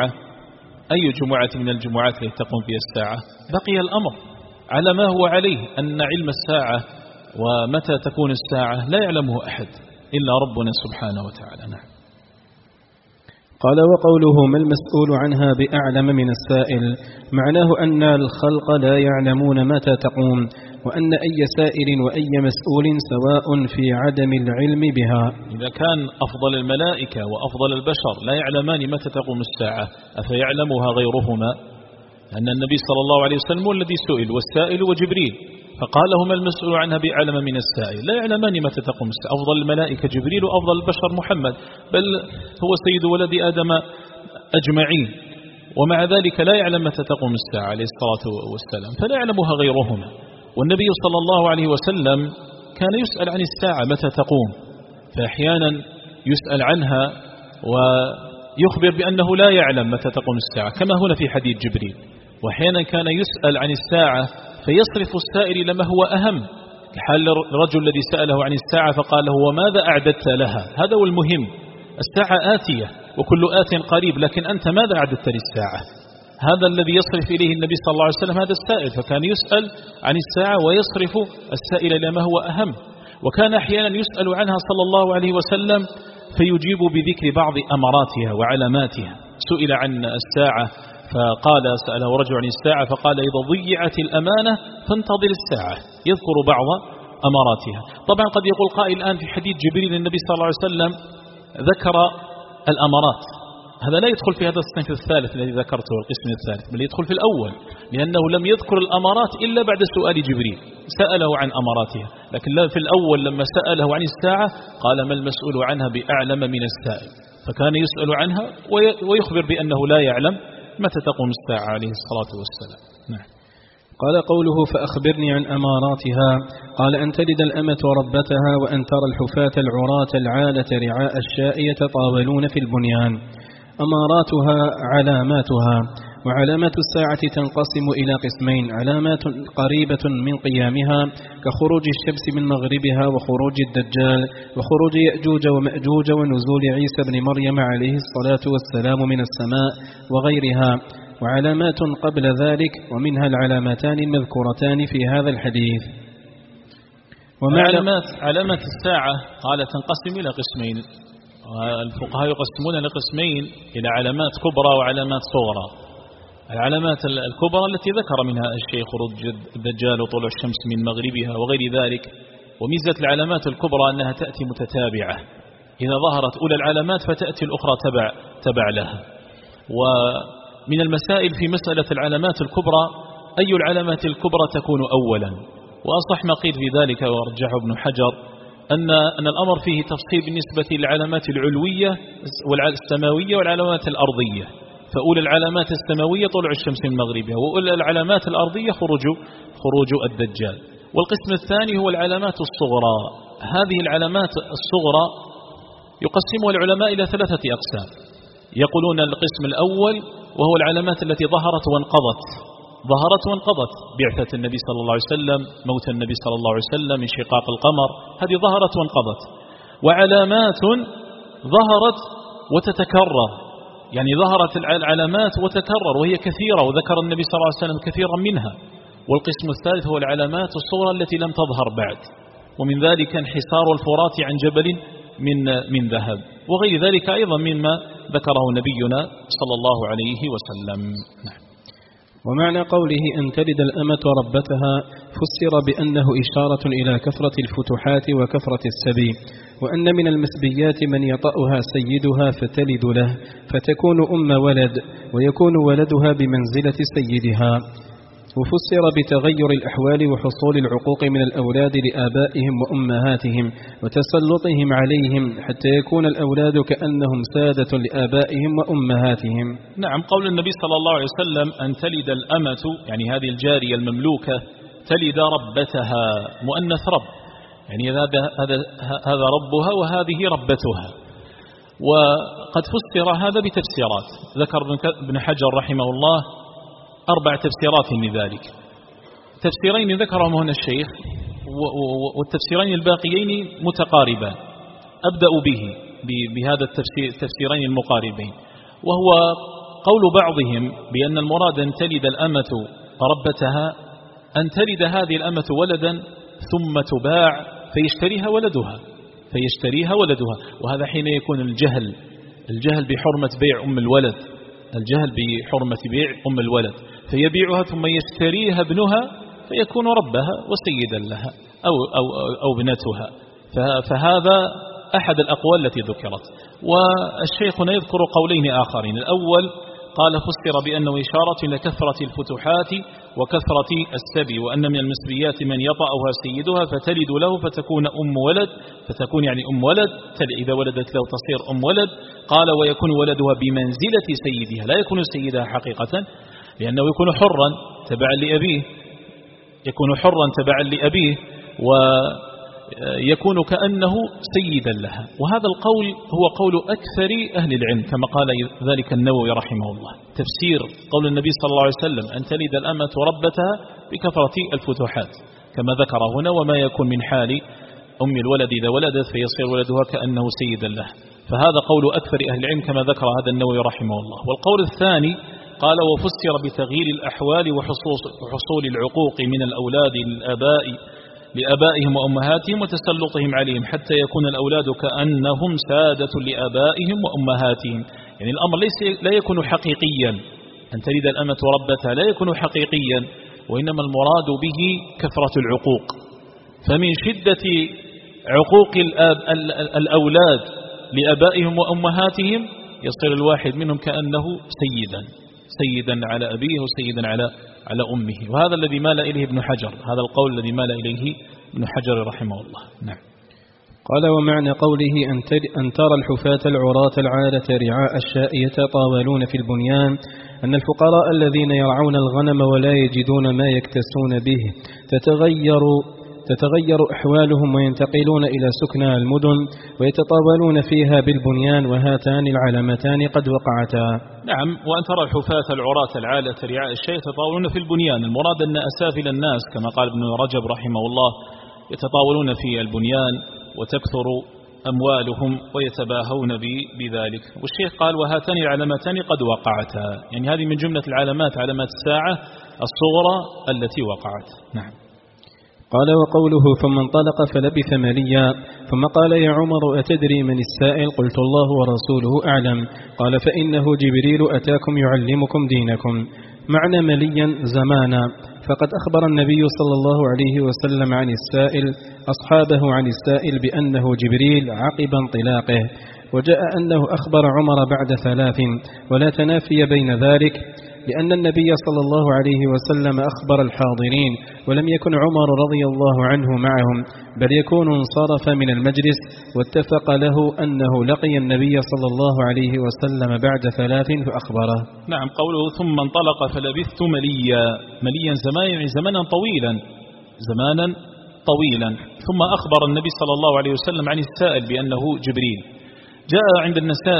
أي جمعة من الجمعات التي تقوم فيها الساعة؟ بقي الأمر على ما هو عليه، أن علم الساعة ومتى تكون الساعة لا يعلمه أحد إلا ربنا سبحانه وتعالى. نعم. قال وقوله ما المسؤول عنها بأعلم من السائل معناه أن الخلق لا يعلمون متى تقوم، وأن أي سائل وأي مسؤول سواء في عدم العلم بها. إذا كان أفضل الملائكة وأفضل البشر لا يعلمان متى تقوم الساعة أفيعلمها غيرهما؟ أن النبي صلى الله عليه وسلم هو الذي سئل والسائل وجبريل، فقال هما المسؤول عنها بأعلم من السائل، لا يعلمان متى تقوم الساعة. أفضل الملائكة جبريل وأفضل البشر محمد، بل هو سيد ولد آدم أجمعين، ومع ذلك لا يعلم متى تقوم الساعة عليه الصلاة والسلام، فلا يعلمها غيرهما. والنبي صلى الله عليه وسلم كان يسأل عن الساعة متى تقوم، فأحيانا يسأل عنها ويخبر بأنه لا يعلم متى تقوم الساعة كما هنا في حديث جبريل، وأحيانا كان يسأل عن الساعة فيصرف السائل إلى ما هو أهم، كحال الرجل الذي سأله عن الساعة فقال له وماذا أعددت لها؟ هذا هو المهم، الساعة آتية وكل آت قريب، لكن أنت ماذا أعددت للساعة؟ هذا الذي يصرف إليه النبي صلى الله عليه وسلم هذا السائل، فكان يسأل عن الساعة ويصرف السائل إلى ما هو أهم. وكان أحيانا يسأل عنها صلى الله عليه وسلم فيجيب بذكر بعض أمراتها وعلاماتها. سئل عن الساعة فقال سأله رجل عن الساعة فقال إذا ضيعت الأمانة فانتظر الساعة، يذكر بعض أماراتها. طبعا قد يقول قائل الآن في حديث جبريل النبي صلى الله عليه وسلم ذكر الأمارات، هذا لا يدخل في هذا الصنف الثالث الذي ذكرته القسم الثالث، بل يدخل في الأول، لأنه لم يذكر الأمارات إلا بعد سؤال جبريل، سأله عن أماراتها، لكن في الأول لما سأله عن الساعة قال ما المسؤول عنها بأعلم من السائل، فكان يسأل عنها ويخبر بأنه لا يعلم متى تقوم الساعة عليه الصلاة والسلام. نعم. قال قوله فأخبرني عن أماراتها قال أن تلد الأمة ربتها وأن ترى الحفاة العراة العالة رعاء الشاء يتطاولون في البنيان. أماراتها علاماتها. وعلامات الساعة تنقسم إلى قسمين: علامات قريبة من قيامها كخروج الشمس من مغربها وخروج الدجال وخروج يأجوج ومأجوج ونزول عيسى بن مريم عليه الصلاة والسلام من السماء وغيرها، وعلامات قبل ذلك، ومنها العلامتان المذكورتان في هذا الحديث. علامات الساعة قال تنقسم إلى قسمين، الفقهاء يقسمون لقسمين إلى علامات كبرى وعلامات صغرى. العلامات الكبرى التي ذكر منها الشيخ خروج الدجال وطلوع الشمس من مغربها وغير ذلك. وميزة العلامات الكبرى أنها تأتي متتابعة، إذا ظهرت أولى العلامات فتأتي الأخرى تبع لها. ومن المسائل في مسألة العلامات الكبرى أي العلامات الكبرى تكون أولا. وأصح ما قيل في ذلك ورجحه ابن حجر أن الأمر فيه تفصيل بالنسبة للعلامات العلوية والسماوية والعلامات الأرضية. فأولى العلامات السماوية طلوع الشمس من مغربها، وأولى العلامات الأرضية خروج الدجال. والقسم الثاني هو العلامات الصغرى. هذه العلامات الصغرى يقسمها العلماء إلى 3 أقسام. يقولون القسم الأول وهو العلامات التي ظهرت وانقضت، بعثة النبي صلى الله عليه وسلم، موت النبي صلى الله عليه وسلم، انشقاق القمر، هذه ظهرت وانقضت. وعلامات ظهرت وتتكرر، يعني ظهرت العلامات وتكرر وهي كثيرة، وذكر النبي صلى الله عليه وسلم كثيرا منها. والقسم الثالث هو العلامات الصغرى التي لم تظهر بعد، ومن ذلك انحسار الفرات عن جبل من ذهب، وغير ذلك أيضا مما ذكره نبينا صلى الله عليه وسلم. ومعنى قوله أن تلد الأمة ربتها فسر بأنه إشارة إلى كثرة الفتوحات وكثرة السبي، وأن من المسبيات من يطأها سيدها فتلد له فتكون أم ولد، ويكون ولدها بمنزلة سيدها. وفسر بتغير الأحوال وحصول العقوق من الأولاد لآبائهم وأمهاتهم وتسلطهم عليهم حتى يكون الأولاد كأنهم سادة لآبائهم وأمهاتهم. نعم، قول النبي صلى الله عليه وسلم أن تلد الأمة، يعني هذه الجارية المملوكة تلد ربتها، مؤنث رب، يعني هذا ربها وهذه ربتها. وقد فسر هذا بتفسيرات، ذكر ابن حجر رحمه الله 4 تفسيرات لذلك. تفسيرين ذكرهم هنا الشيخ، والتفسيرين الباقيين متقاربان. أبدأ بهذا التفسيرين المقاربين، وهو قول بعضهم بأن المراد أن تلد الأمة ربتها، أن تلد هذه الأمة ولدا ثم تباع فيشتريها ولدها. وهذا حين يكون الجهل بحرمة بيع أم الولد، فيبيعها ثم يشتريها ابنها فيكون ربها وسيدا لها أو ابنتها. فهذا أحد الأقوال التي ذكرت. والشيخ هنا يذكر قولين آخرين. الأول قال فسر بأنه إشارة إلى كثرة الفتوحات وكثرة السبي، وأن من المسبيات من يطأها سيدها فتلد له فتكون يعني أم ولد، إذا ولدت له تصير أم ولد. قال ويكون ولدها بمنزلة سيدها، لا يكون سيدها حقيقة، لأنه يكون حرا تبعا لأبيه ويكون كأنه سيدا لها. وهذا القول هو قول أكثر أهل العلم، كما قال ذلك النووي رحمه الله. تفسير قول النبي صلى الله عليه وسلم أن تلد الأمة ربتها بكثرة الفتوحات كما ذكر هنا، وما يكون من حال أم الولد إذا ولدت فيصير ولدها كأنه سيدا له. فهذا قول أكثر أهل العلم كما ذكر هذا النووي رحمه الله. والقول الثاني قال وفسر بتغيير الأحوال وحصول العقوق من الأولاد لآبائهم وأمهاتهم وتسلطهم عليهم حتى يكون الأولاد كأنهم سادة لآبائهم وأمهاتهم. يعني الأمر لا يكون حقيقيا، أن تلد الأمة ربتها لا يكون حقيقيا، وإنما المراد به كثرة العقوق. فمن شدة عقوق الأولاد لآبائهم وأمهاتهم يصير الواحد منهم كأنه سيدا على أبيه وسيدا على أمه. وهذا الذي مال إليه ابن حجر، هذا القول الذي مال إليه ابن حجر رحمه الله. نعم. قال ومعنى قوله أن ترى الحفاة العراة العالة رعاء الشاء يتطاولون في البنيان، أن الفقراء الذين يرعون الغنم ولا يجدون ما يكتسون به تتغير أحوالهم وينتقلون إلى سكنى المدن ويتطاولون فيها بالبنيان، وهاتان العلامتان قد وقعتا. نعم، وأن ترى الحفاة العراة العالة رعاء الشاء يتطاولون في البنيان، المراد أن أسافل الناس كما قال ابن رجب رحمه الله يتطاولون في البنيان وتكثر أموالهم ويتباهون بذلك. والشيخ قال وهاتان العلامتان قد وقعتا، يعني هذه من جملة العلامات، علامات الساعة الصغرى التي وقعت. نعم. قال وقوله ثم انطلق فلبث مليا، ثم قال يا عمر أتدري من السائل؟ قلت الله ورسوله أعلم. قال فإنه جبريل أتاكم يعلمكم دينكم. معنى مليا زمانا، فقد أخبر النبي صلى الله عليه وسلم عن السائل أصحابه عن السائل بأنه جبريل عقب انطلاقه، وجاء أنه أخبر عمر بعد 3، ولا تنافي بين ذلك، لأن النبي صلى الله عليه وسلم أخبر الحاضرين ولم يكن عمر رضي الله عنه معهم، بل يكون انصرف من المجلس واتفق له أنه لقي النبي صلى الله عليه وسلم بعد 3 فأخبره. نعم، قوله ثم انطلق فلبثت مليا زمانا طويلا ثم أخبر النبي صلى الله عليه وسلم عن السائل بأنه جبريل. جاء عند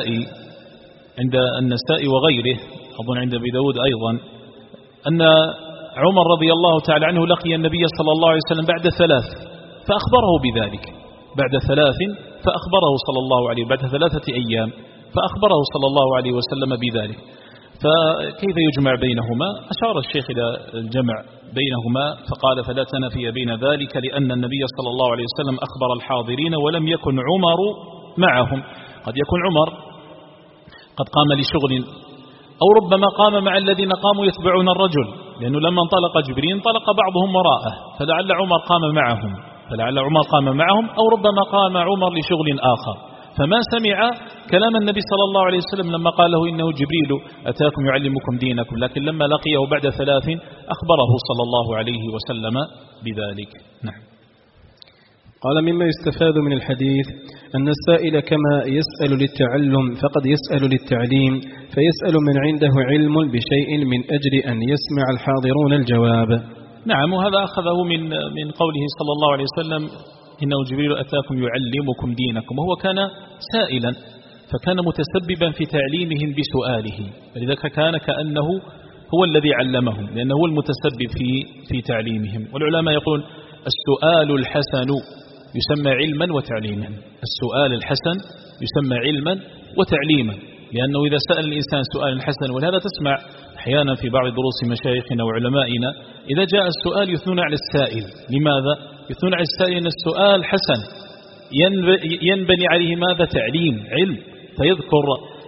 النساء وغيره، أظن عند أبي داود أيضا، أن عمر رضي الله تعالى عنه لقي النبي صلى الله عليه وسلم بعد 3 فأخبره بذلك، بعد 3 فأخبره صلى الله عليه، بعد 3 أيام فأخبره صلى الله عليه وسلم بذلك. فكيف يجمع بينهما؟ أشار الشيخ إلى الجمع بينهما فقال فلا تنافي بين ذلك، لأن النبي صلى الله عليه وسلم أخبر الحاضرين ولم يكن عمر معهم. قد يكون عمر قد قام لشغل، أو ربما قام مع الذين قاموا يتبعون الرجل، لأنه لما انطلق جبريل انطلق بعضهم وراءه، فلعل عمر قام معهم أو ربما قام عمر لشغل آخر، فما سمع كلام النبي صلى الله عليه وسلم لما قال له إنه جبريل أتاكم يعلمكم دينكم، لكن لما لقيه بعد 3 أخبره صلى الله عليه وسلم بذلك. نعم. قال مما يستفاد من الحديث أن السائل كما يسأل للتعلم فقد يسأل للتعليم، فيسأل من عنده علم بشيء من أجل أن يسمع الحاضرون الجواب. نعم، وهذا أخذه من قوله صلى الله عليه وسلم إنه جبريل أتاكم يعلمكم دينكم، وهو كان سائلا فكان متسببا في تعليمهم بسؤاله، فلذلك كان كأنه هو الذي علمهم، لأنه هو المتسبب في تعليمهم. والعلماء يقول السؤال الحسن يسمى علما وتعليما، السؤال الحسن يسمى علما وتعليما، لأنه إذا سأل الإنسان سؤال حسن، ولهذا تسمع أحيانا في بعض دروس مشايخنا وعلمائنا إذا جاء السؤال يثنون على السائل. لماذا؟ يثنون على السائل أن السؤال حسن ينبني عليه ماذا؟ تعليم، علم، فيذكر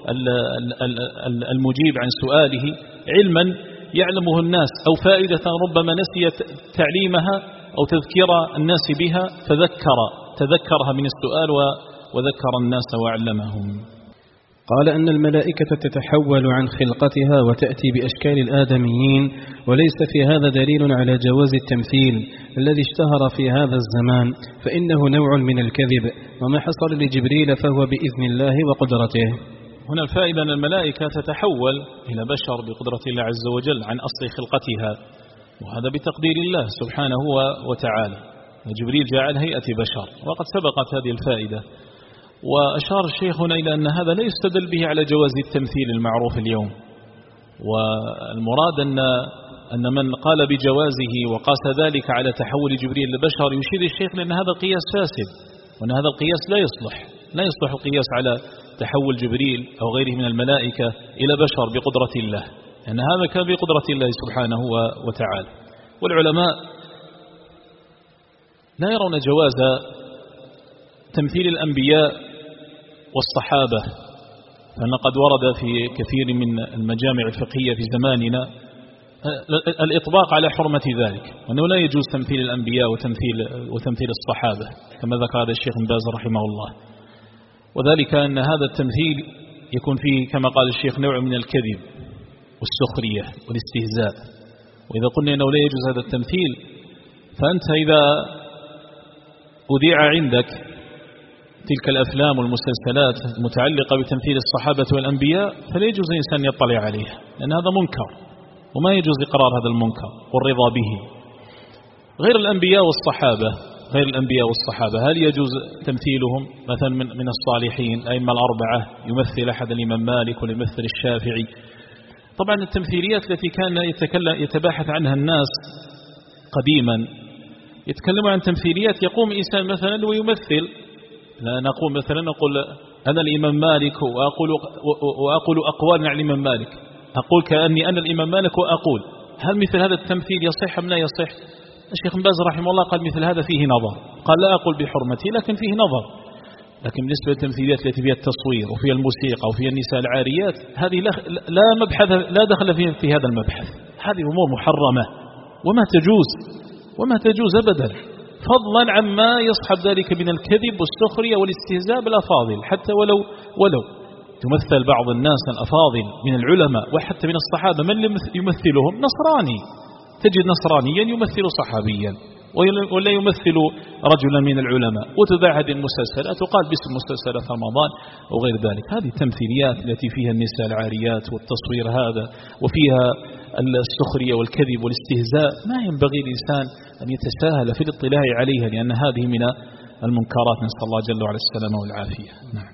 المجيب عن سؤاله علما يعلمه الناس أو فائدة ربما نسيت تعليمها أو تذكير الناس بها تذكرها من السؤال وذكر الناس وعلمهم. قال أن الملائكة تتحول عن خلقتها وتأتي بأشكال الآدميين، وليس في هذا دليل على جواز التمثيل الذي اشتهر في هذا الزمان، فإنه نوع من الكذب، وما حصل لجبريل فهو بإذن الله وقدرته. هنا الفائدة أن الملائكة تتحول إلى بشر بقدرة الله عز وجل عن أصل خلقتها، وهذا بتقدير الله سبحانه وتعالى. جبريل جاء على هيئة بشر، وقد سبقت هذه الفائدة. وأشار الشيخ هنا إلى أن هذا لا يستدل به على جواز التمثيل المعروف اليوم، والمراد أن من قال بجوازه وقاس ذلك على تحول جبريل لبشر يشير الشيخ لأن هذا قياس فاسد، وأن هذا القياس لا يصلح القياس على تحول جبريل أو غيره من الملائكة إلى بشر بقدرة الله، لأن هذا كان بقدرة الله سبحانه وتعالى. والعلماء لا يرون جواز تمثيل الأنبياء والصحابة، فإن قد ورد في كثير من المجامع الفقهية في زماننا الإطباق على حرمة ذلك، وأنه لا يجوز تمثيل الأنبياء وتمثيل الصحابة كما ذكر هذا الشيخ بن باز رحمه الله، وذلك أن هذا التمثيل يكون فيه كما قال الشيخ نوع من الكذب والسخرية والاستهزاء. وإذا قلنا أنه لا يجوز هذا التمثيل، فأنت إذا أذيع عندك تلك الأفلام والمسلسلات المتعلقة بتمثيل الصحابة والأنبياء فلا يجوز الإنسان يطلع عليها، لأن هذا منكر، وما يجوز إقرار هذا المنكر والرضا به. غير الأنبياء والصحابة هل يجوز تمثيلهم مثلا من الصالحين الأئمة الأربعة، يمثل أحد الإمام مالك ويمثل الشافعي؟ طبعا التمثيليات التي كان يتباحث عنها الناس قديما، يتكلمون عن تمثيليات يقوم إنسان مثلا ويمثل، لا نقول مثلا نقول أنا الإمام مالك وأقول أقوال عن الإمام مالك، أقول كأني أنا الإمام مالك وأقول، هل مثل هذا التمثيل يصح أم لا يصح؟ الشيخ بن باز رحمه الله قال مثل هذا فيه نظر، قال لا أقول بحرمتي لكن فيه نظر. لكن بالنسبة للتمثيليات التي فيها التصوير وفيها الموسيقى وفيها النساء العاريات، هذه لا دخل في هذا المبحث، هذه أمور محرمة وما تجوز أبدا، فضلا عما يصحب ذلك من الكذب والسخرية والاستهزاء بالأفاضل، حتى ولو تمثل بعض الناس الأفاضل من العلماء وحتى من الصحابة من يمثلهم نصراني، تجد نصرانيا يمثل صحابيا ولا يمثل رجلا من العلماء، وتذاع هذه المسلسلات وقال باسم مسلسلات رمضان وغير ذلك. هذه التمثيليات التي فيها النساء العاريات والتصوير هذا وفيها السخرية والكذب والاستهزاء ما ينبغي الإنسان أن يتساهل في الاطلاع عليها، لأن هذه من المنكرات، نسأل الله جل وعلا السلامة والعافية. نعم.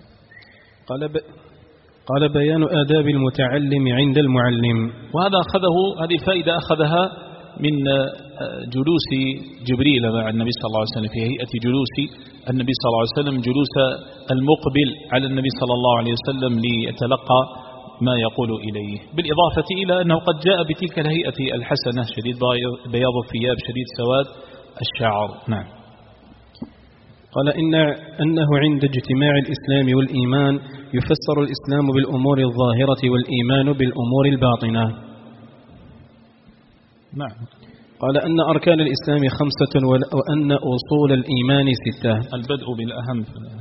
قال بيان آداب المتعلم عند المعلم. وهذا هذه الفائدة أخذها من جلوس جبريل مع النبي صلى الله عليه وسلم، في هيئة جلوس النبي صلى الله عليه وسلم، جلوس المقبل على النبي صلى الله عليه وسلم ليتلقى ما يقول إليه، بالإضافة إلى أنه قد جاء بتلك الهيئة الحسنة، شديد بياض الثياب شديد سواد الشعر. نعم. قال أنه عند اجتماع الإسلام والإيمان يفسر الإسلام بالأمور الظاهرة والإيمان بالأمور الباطنة. نعم. قال أن أركان الإسلام 5 وأن أصول الإيمان 6. البدء بالأهم.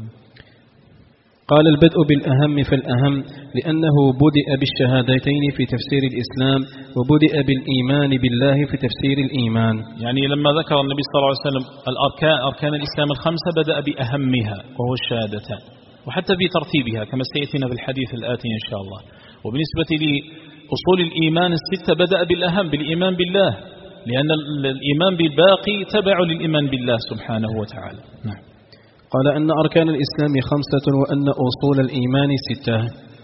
قال البدء بالأهم فالأهم لأنه بدأ بالشهادتين في تفسير الإسلام وبدأ بالإيمان بالله في تفسير الإيمان. يعني لما ذكر النبي صلى الله عليه وسلم أركان الإسلام 5 بدأ بأهمها وهو الشهادتان، وحتى في ترتيبها كما سيأتينا في الحديث الآتي إن شاء الله. وبالنسبة لأصول الإيمان 6 بدأ بالأهم بالإيمان بالله، لأن الإيمان بالباقي تبع للإيمان بالله سبحانه وتعالى. نعم. قال أن أركان الإسلام 5 وأن أصول الإيمان 6.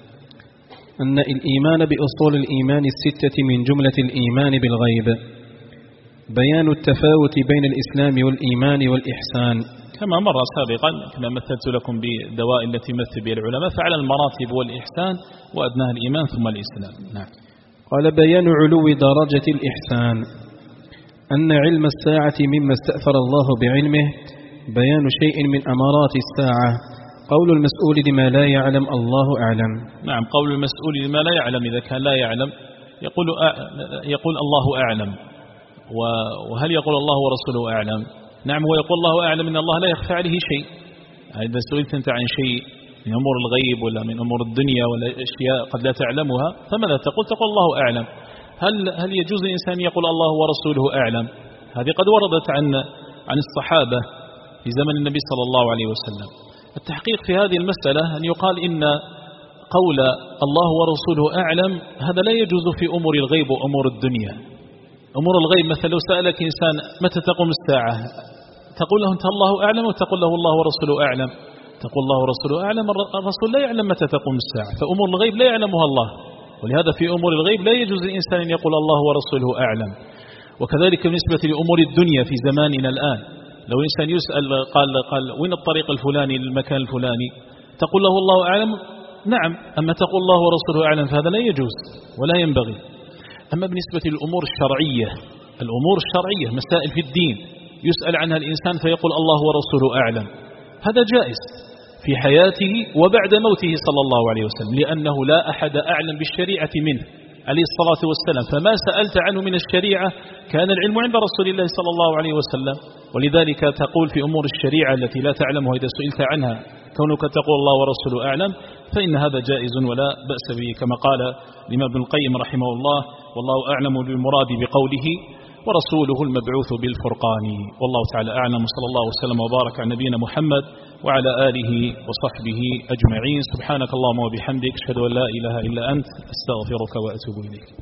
أن الإيمان بأصول الإيمان 6 من جملة الإيمان بالغيب. بيان التفاوت بين الإسلام والإيمان والإحسان. كما مر سابقا كما مثلت لكم بالدواء التي مثل بها العلماء، فعلى المراتب والإحسان وأدناها الإيمان ثم الإسلام. نعم. قال بيان علو درجة الإحسان. أن علم الساعة مما استأثر الله بعلمه. بيان شيء من أمارات الساعة. قول المسؤول لما لا يعلم الله أعلم. نعم. قول المسؤول لما لا يعلم، إذا كان لا يعلم يقول الله أعلم. وهل يقول الله ورسوله أعلم؟ نعم، ويقول الله أعلم إن الله لا يخفى عليه شيء. إذا سئلت أنت عن شيء من أمور الغيب ولا من أمور الدنيا ولا أشياء قد لا تعلمها فماذا تقول؟ تقول الله أعلم. هل يجوز الإنسان يقول الله ورسوله أعلم؟ هذه قد وردت عن الصحابة في زمن النبي صلى الله عليه وسلم. التحقيق في هذه المسألة أن يقال إن قول الله ورسوله أعلم هذا لا يجوز في أمور الغيب وأمور الدنيا. أمور الغيب مثلا لو سألك إنسان متى تقوم الساعة تقول له أنت الله أعلم وتقول له الله ورسوله أعلم؟ تقول الله ورسوله أعلم، الرسول لا يعلم متى تقوم الساعة، فأمور الغيب لا يعلمها الله، ولهذا في أمور الغيب لا يجوز الإنسان أن يقول الله ورسوله أعلم. وكذلك بالنسبة لأمور الدنيا في زماننا الآن، لو إنسان يسأل قال وين الطريق الفلاني للمكان الفلاني تقول له الله أعلم؟ نعم. أما تقول الله ورسوله أعلم فهذا لا يجوز ولا ينبغي. أما بالنسبة للأمور الشرعية، الأمور الشرعية مسائل في الدين يسأل عنها الإنسان فيقول الله ورسوله أعلم، هذا جائز في حياته وبعد موته صلى الله عليه وسلم، لأنه لا أحد أعلم بالشريعة منه عليه الصلاة والسلام، فما سألت عنه من الشريعة كان العلم عند رسول الله صلى الله عليه وسلم. ولذلك تقول في أمور الشريعة التي لا تعلمها إذا سئلت عنها كونك تقول الله ورسوله أعلم فإن هذا جائز ولا بأس به، كما قال الإمام ابن القيم رحمه الله: والله أعلم بالمراد بقوله ورسوله المبعوث بالفرقان. والله تعالى أعلم، صلى الله وسلم وبارك على نبينا محمد وعلى آله وصحبه أجمعين. سبحانك اللهم وبحمدك، أشهد أن لا إله إلا أنت، أستغفرك وأتوب إليك.